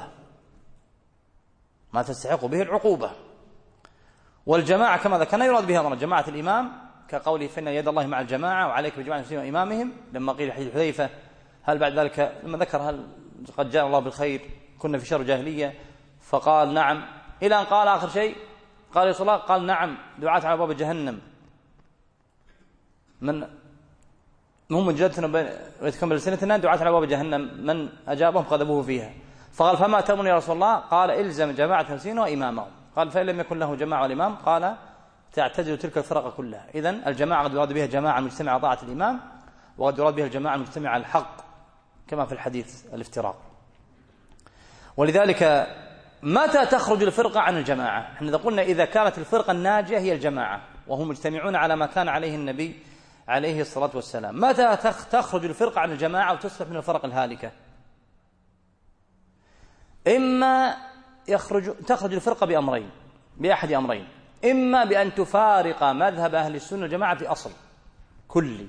ما تستحق به العقوبة. والجماعة كما ذكرنا يراد بها جماعة الإمام، كقوله فإن يد الله مع الجماعة وعليك بجماعة المسلمين وإمامهم، لما قيل حديث حذيفة هل بعد ذلك لما ذكر هل قد جاء الله بالخير كنا في شر جاهلية، فقال نعم، إلى أن قال آخر شيء قال رسول الله قال نعم دعاة على باب جهنم من جدتنا ويتكمل سنتنا دعاة على باب جهنم من أجابهم قذبوه فيها. فقال فما تأمرني يا رسول الله؟ قال إلزم جماعة المسلمين وإمامهم. قال فإن لم يكن له جماعة والإمام قال تعتزل تلك الفرق كلها. إذن الجماعة قد يراد بها جماعة المجتمع على طاعة الإمام، وقد يراد بها الجماعة المجتمع على الحق كما في الحديث الافتراق. ولذلك متى تخرج الفرقة عن الجماعة؟ احنا قلنا إذا كانت الفرقة الناجية هي الجماعة وهم مجتمعون على ما كان عليه النبي عليه الصلاة والسلام. متى تخرج الفرقة عن الجماعة وتصبح من الفرق الهالكة؟ إما تخرج الفرقة بأمرين، بأحد أمرين، إما بأن تفارق مذهب أهل السنة والجماعة في أصل كلي،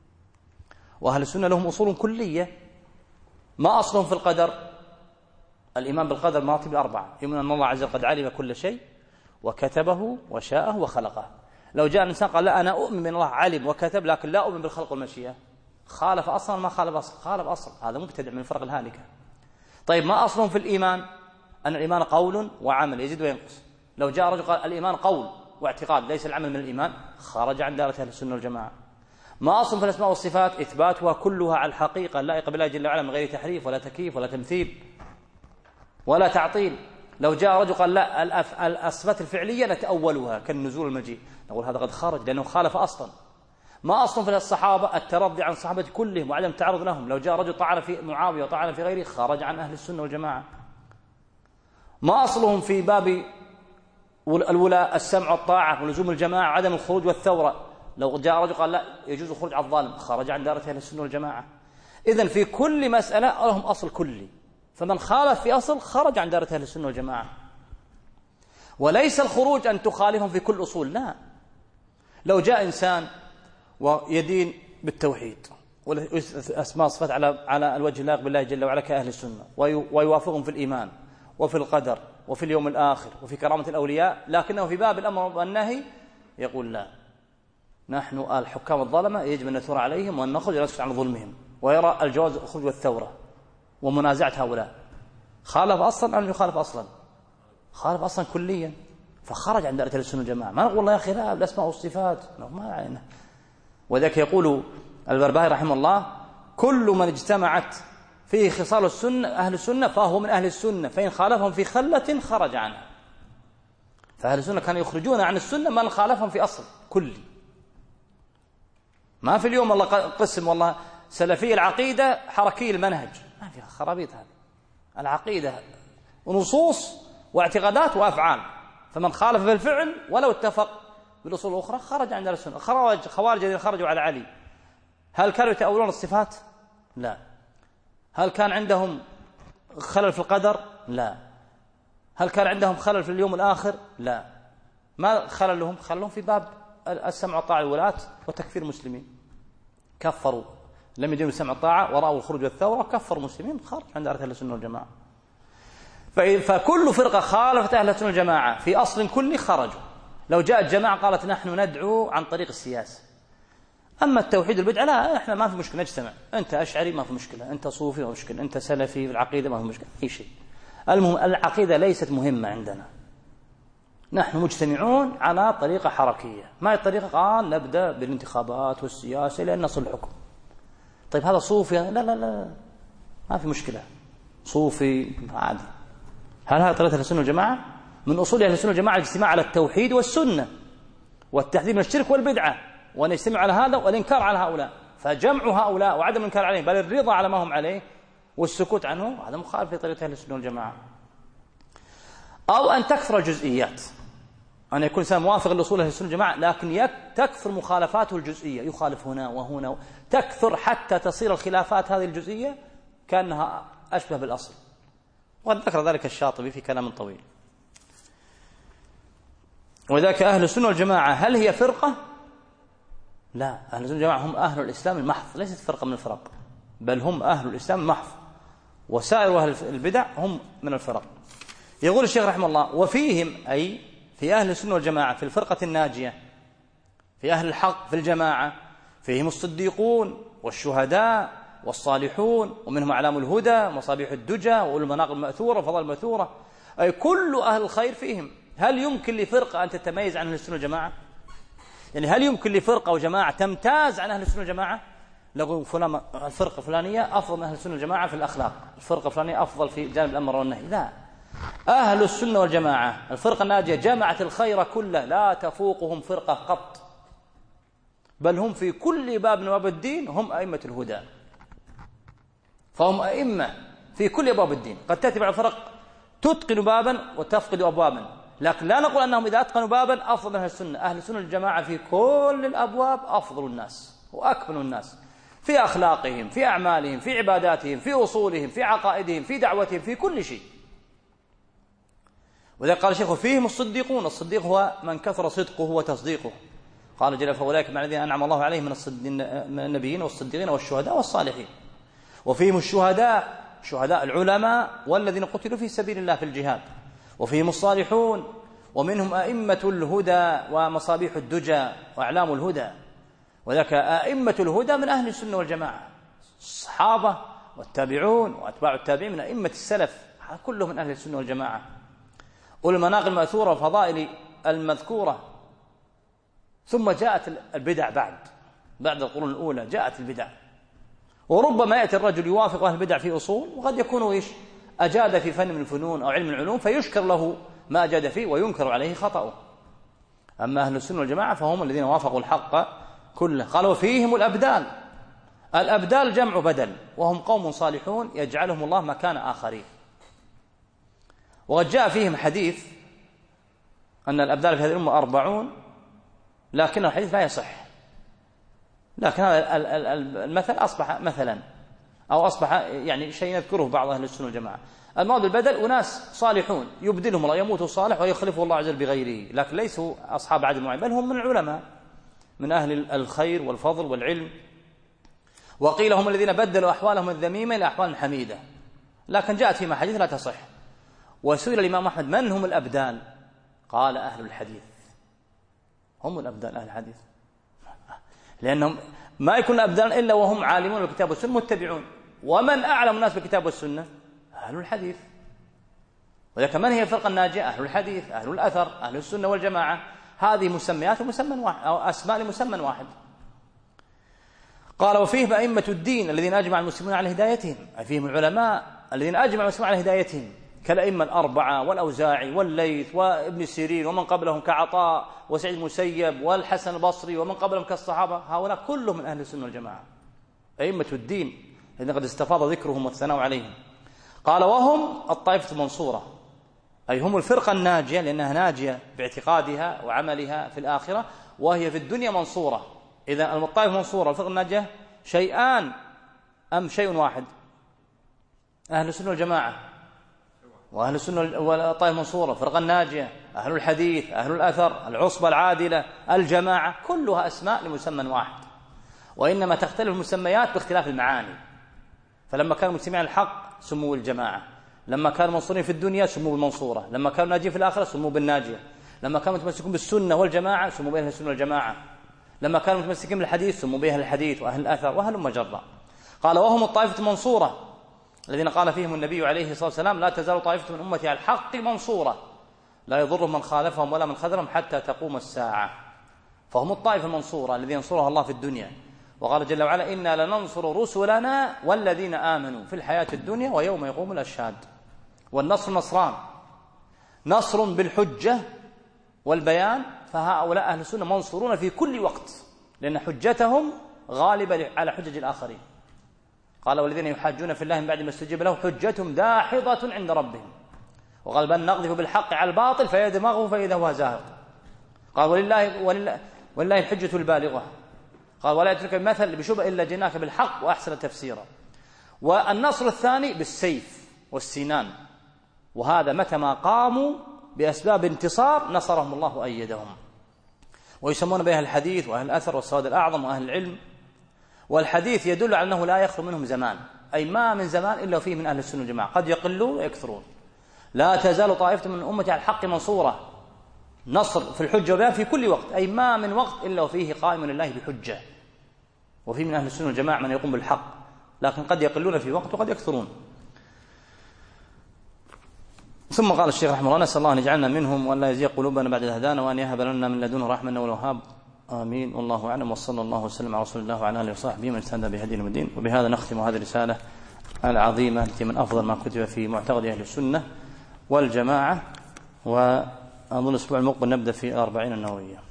وأهل السنة لهم أصول كلية. ما أصلهم في القدر؟ الإيمان بالقدر مراتب الأربعة، يؤمن أن الله عز وجل قد علم كل شيء وكتبه وشاءه وخلقه. لو جاء الإنسان قال لا أنا أؤمن من الله علم وكتب لكن لا أؤمن بالخلق والمشيئة، خالف أصلا ما خالف أصل، خالف أصل، هذا مبتدع من الفرق الهالكة. طيب ما أصلهم في الإيمان؟ أن الإيمان قول وعمل يزيد وينقص. لو جاء رجل قال الإيمان قول واعتقاد ليس العمل من الإيمان، خرج عن دائرة أهل السنة والجماعة. ما أصل في الأسماء والصفات؟ إثباتها كلها على الحقيقة اللائقة بالله جل وعلا من غير تحريف ولا تكييف ولا تمثيل ولا تعطيل. لو جاء رجل قال لا الصفات الفعلية نتأولها كالنزول المجيء، نقول هذا قد خرج لأنه خالف أصلا. ما أصل في الصحابة؟ الترضي عن الصحابة كلهم وعدم التعرض لهم. لو جاء رجل طعن في معاوية وطعن في غيره خرج عن أهل السنة والجماعة. ما أصلهم في باب الولاء؟ السمع والطاعة ولزوم الجماعة وعدم الخروج والثورة. لو جاء رجل قال لا يجوز الخروج على الظالم، خرج عن دائرة أهل السنة والجماعة. إذن في كل مسألة لهم أصل كلي، فمن خالف في أصل خرج عن دائرة أهل السنة والجماعة. وليس الخروج أن تخالفهم في كل أصول، لا. لو جاء إنسان ويدين بالتوحيد وأسماء الصفات على الوجه اللائق بالله جل وعلا كأهل السنة، ويوافقهم في الإيمان وفي القدر وفي اليوم الآخر وفي كرامة الأولياء، لكنه في باب الأمر والنهي يقول لا، نحن الحكام الظلمة يجب أن نثور عليهم وأن نخرج ونسكت عن ظلمهم، ويرى الجواز الخروج والثورة ومنازعة هؤلاء. خالف أصلا أم يخالف أصلا؟ خالف أصلا كليا، فخرج عن دائرة السنة والجماعة. ما نقول والله يا أخي لا بالأسماء والصفات، ما علينا. وذلك يقول البربهاري رحمه الله كل من اجتمعت فيه خصال السنة أهل السنة فهو من أهل السنة، فإن خالفهم في خلة خرج عنها. فأهل السنة كانوا يخرجون عن السنة من خالفهم في أصل كلي. ما في اليوم والله قسم والله سلفي العقيدة حركي المنهج، ما فيها خرابيط. هذه العقيدة ونصوص واعتقادات وأفعال، فمن خالف بالفعل ولو اتفق بالأصول الأخرى خرج عن السنة. خوارج الذين خرجوا على علي هل كانوا يتأولون الصفات؟ لا. هل كان عندهم خلل في القدر؟ لا. هل كان عندهم خلل في اليوم الآخر؟ لا. ما خللهم؟ خللهم في باب السمع والطاعة الولاة وتكفير المسلمين، كفروا لم يدينوا السمع والطاعة ورأوا الخروج والثورة وكفروا المسلمين، خرج عن دائرة أهل السنة والجماعة. فكل فرقة خالفت أهل السنة والجماعة في أصل كلي خرجوا. لو جاءت جماعة قالت نحن ندعو عن طريق السياسة، أما التوحيد والبدعة لا، إحنا ما في مشكلة نجتمع، أنت أشعري ما في مشكلة، أنت صوفي ما في مشكلة، أنت سلفي في العقيدة ما في مشكلة، أي شيء. المهم العقيدة ليست مهمة عندنا، نحن مجتمعون على طريقة حركية. ما هي الطريقة؟ قال نبدأ بالانتخابات والسياسة لأن نصل الحكم. طيب هذا صوفي؟ لا لا لا، ما في مشكلة، صوفي عادي. هل هذا طريقة أهل السنة والجماعة؟ من أصول أهل السنة والجماعة الاجتماع على التوحيد والسنة والتحذير من الشرك والبدعة، وأن يجتمع على هذا والإنكار على هؤلاء. فجمع هؤلاء وعدم الإنكار عليهم بل الرضا على ما هم عليه والسكوت عنه هذا مخالف لطريقة أهل السنة والجماعة. أو أن تكثر الجزئيات، أن يكون إنسان موافق لأصول أهل السنة والجماعة لكن تكثر مخالفاته الجزئية، يخالف هنا وهنا، تكثر حتى تصير الخلافات هذه الجزئية كأنها أشبه بالأصل. وقد ذكر ذلك الشاطبي في كلام طويل. وذاك أهل السنة والجماعة هل هي فرقة؟ لا، أهل السنة والجماعة هم أهل الإسلام المحض، ليست فرقة من الفرق، بل هم أهل الإسلام المحض، وسائر أهل البدع هم من الفرق. يقول الشيخ رحمه الله: وفيهم أي في أهل السنة والجماعة في الفرقة الناجية، في أهل الحق في الجماعة، فيهم الصديقون والشهداء والصالحون، ومنهم أعلام الهدى ومصابيح الدجى وأولو المناقب المأثورة وفضائل المأثورة، أي كل أهل الخير فيهم. هل يمكن لفرقة أن تتميز عن أهل السنة والجماعة؟ يعني هل يمكن لفرقة وجماعة تمتاز عن أهل السنة والجماعة؟ لو فلان الفرقة الفلانية أفضل من أهل السنة والجماعة في الأخلاق، الفرقة الفلانية أفضل في جانب الأمر والنهي، لا. أهل السنة والجماعة الفرقة الناجية جمعت الخير كله، لا تفوقهم فرقة قط، بل هم في كل باب من أبواب الدين هم أئمة الهدى، فهم أئمة في كل أبواب الدين. قد تتبع الفرق تتقن بابا وتفقد أبوابا، لكن لا نقول أنهم إذا أتقنوا بابا أفضل من أهل السنة. أهل السنة والجماعة في كل الأبواب أفضل الناس وأكمل الناس، في أخلاقهم، في أعمالهم، في عباداتهم، في أصولهم، في عقائدهم، في دعوتهم، في كل شيء. وإذا قال الشيخ: فيهم الصديقون، الصديق هو من كثر صدقه وتصديقه، قال جل فأولئك مع الذين أنعم الله عليهم من النبيين والصديقين والشهداء والصالحين. وفيهم الشهداء، شهداء العلماء والذين قتلوا في سبيل الله في الجهاد. وفيهم الصالحون، ومنهم أئمة الهدى ومصابيح الدجى وأعلام الهدى. وذاك أئمة الهدى من أهل السنة والجماعة، الصحابة والتابعون وأتباع التابعين من أئمة السلف، كلهم من أهل السنة والجماعة. والمناقب المأثورة والفضائل المذكورة. ثم جاءت البدع بعد القرون الأولى جاءت البدع، وربما يأتي الرجل يوافق أهل البدع في أصول، وقد يكون أجاد في فن من الفنون أو علم العلوم فيشكر له ما أجاد فيه وينكر عليه خطأه. أما أهل السنة والجماعة فهم الذين وافقوا الحق كله. قال: وفيهم الأبدال، الأبدال جمع بدل، وهم قوم صالحون يجعلهم الله مكان آخرين. وقد جاء فيهم حديث أن الأبدال في هذه الأمة 40، لكن الحديث لا يصح، لكن هذا المثل أصبح مثلا أو أصبح يعني شيء يذكره بعض أهل السنة والجماعة. المراد بالبدل أناس صالحون يبدلهم الله، يموت صالح ويخلفه الله عز وجل بغيره، لكن ليسوا أصحاب عدل معين، بل هم من العلماء من أهل الخير والفضل والعلم. وقيل هم الذين بدلوا أحوالهم الذميمة إلى أحوال حميدة، لكن جاءت فيما حديث لا تصح. وسئل الإمام أحمد: من هم الأبدال؟ قال: أهل الحديث، هم الأبدال أهل الحديث، لأنهم ما يكون أبدال إلا وهم عالمون بالكتاب والسنة متبعون. ومن أعلم الناس بالكتاب والسنة؟ أهل الحديث. وذلك من هي الفرقة الناجية؟ أهل الحديث، أهل الأثر، أهل السنة والجماعة. هذه مسميات ومسمى واحد أو أسماء لمسمى واحد. قال: وفيهم أئمة الدين الذين أجمع المسلمون على هدايتهم، أي فيهم العلماء الذين أجمع المسلمون على هدايتهم، كالأئمة الأربعة والأوزاعي والليث وابن سيرين ومن قبلهم كعطاء وسعيد المسيب والحسن البصري ومن قبلهم كالصحابة. هؤلاء كلهم من أهل السنة والجماعة، أئمة الدين الذين قد استفاض ذكرهم والثناء عليهم. قال: وهم الطائفة المنصورة، أي هم الفرقة الناجية، لأنها ناجية باعتقادها وعملها في الآخرة، وهي في الدنيا منصورة. إذا الطائفة المنصورة والفرقة الناجية شيئان أم شيء واحد؟ أهل السنة والجماعة، وأهل السنة والطائفة المنصورة، الفرقة الناجية، أهل الحديث، أهل الأثر، العصبة العادلة، الجماعة، كلها أسماء لمسمى واحد، وإنما تختلف المسميات باختلاف المعاني. فلما كانوا مجتمعين الحق سموا الجماعة، لما كانوا منصورين في الدنيا سموا بالمنصورة، لما كانوا ناجين في الآخرة سموا بالناجية، لما كانوا متمسكون بالسنة والجماعة سموا بأهل السنة والجماعة، لما كانوا متمسكين بالحديث سموا بأهل الحديث وأهل الأثر وهلم جرا. قال وهم الطائفة المنصورة الذين قال فيهم النبي عليه الصلاة والسلام لا تزال طائفة من أمتي على الحق منصورة لا يضرهم من خالفهم ولا من خذلهم حتى تقوم الساعة. فهم الطائفة المنصورة الذي ينصرها الله في الدنيا. وقال جل وعلا إنا لننصر رسلنا والذين آمنوا في الحياة الدنيا ويوم يقوم الأشهاد. والنصر نصران، نصر بالحجة والبيان، فهؤلاء أهل السنة منصورون في كل وقت لأن حجتهم غالبة على حجج الآخرين. قال والذين يحاجون في الله من بعد ما استجيب له حجتهم داحضة عند ربهم. وقال بل نقذف بالحق على الباطل فيدمغه فإذا هو زاهق. قال ولله الحجة البالغة. قال ولا يترك المثل بشبه إلا جئناك بالحق وأحسن تفسيرا. والنصر الثاني بالسيف والسنان، وهذا متى ما قاموا بأسباب انتصار نصرهم الله وأيدهم. ويسمون بأهل الحديث وأهل الأثر والسواد الأعظم وأهل العلم. والحديث يدل على أنه لا يخلو منهم زمان، أي ما من زمان إلا فيه من أهل السنة والجماعة، قد يقلون ويكثرون. لا تزال طائفة من أمتي على الحق منصورة، نصر في الحجة وبيان في كل وقت، أي ما من وقت إلا وفيه قائم لله بحجة. وفي من أهل السنة والجماعة من يقوم بالحق، لكن قد يقلون في وقت وقد يكثرون. ثم قال الشيخ رحمه الله نسأل الله أن يجعلنا منهم وأن لا يزيغ قلوبنا بعد الهدانا وأن يهب لنا من لدنه رحمة إنه الوهاب. آمين. والله أعلم، وصلى الله وسلم على رسول الله وعلى آله وصحبه من اهتدى بهديه إلى الدين. وبهذا نختم هذه الرسالة العظيمة التي من أفضل ما كتب في معتقد أهل السنة والجماعة. وأظن الأسبوع المقبل نبدأ في 40 النووية.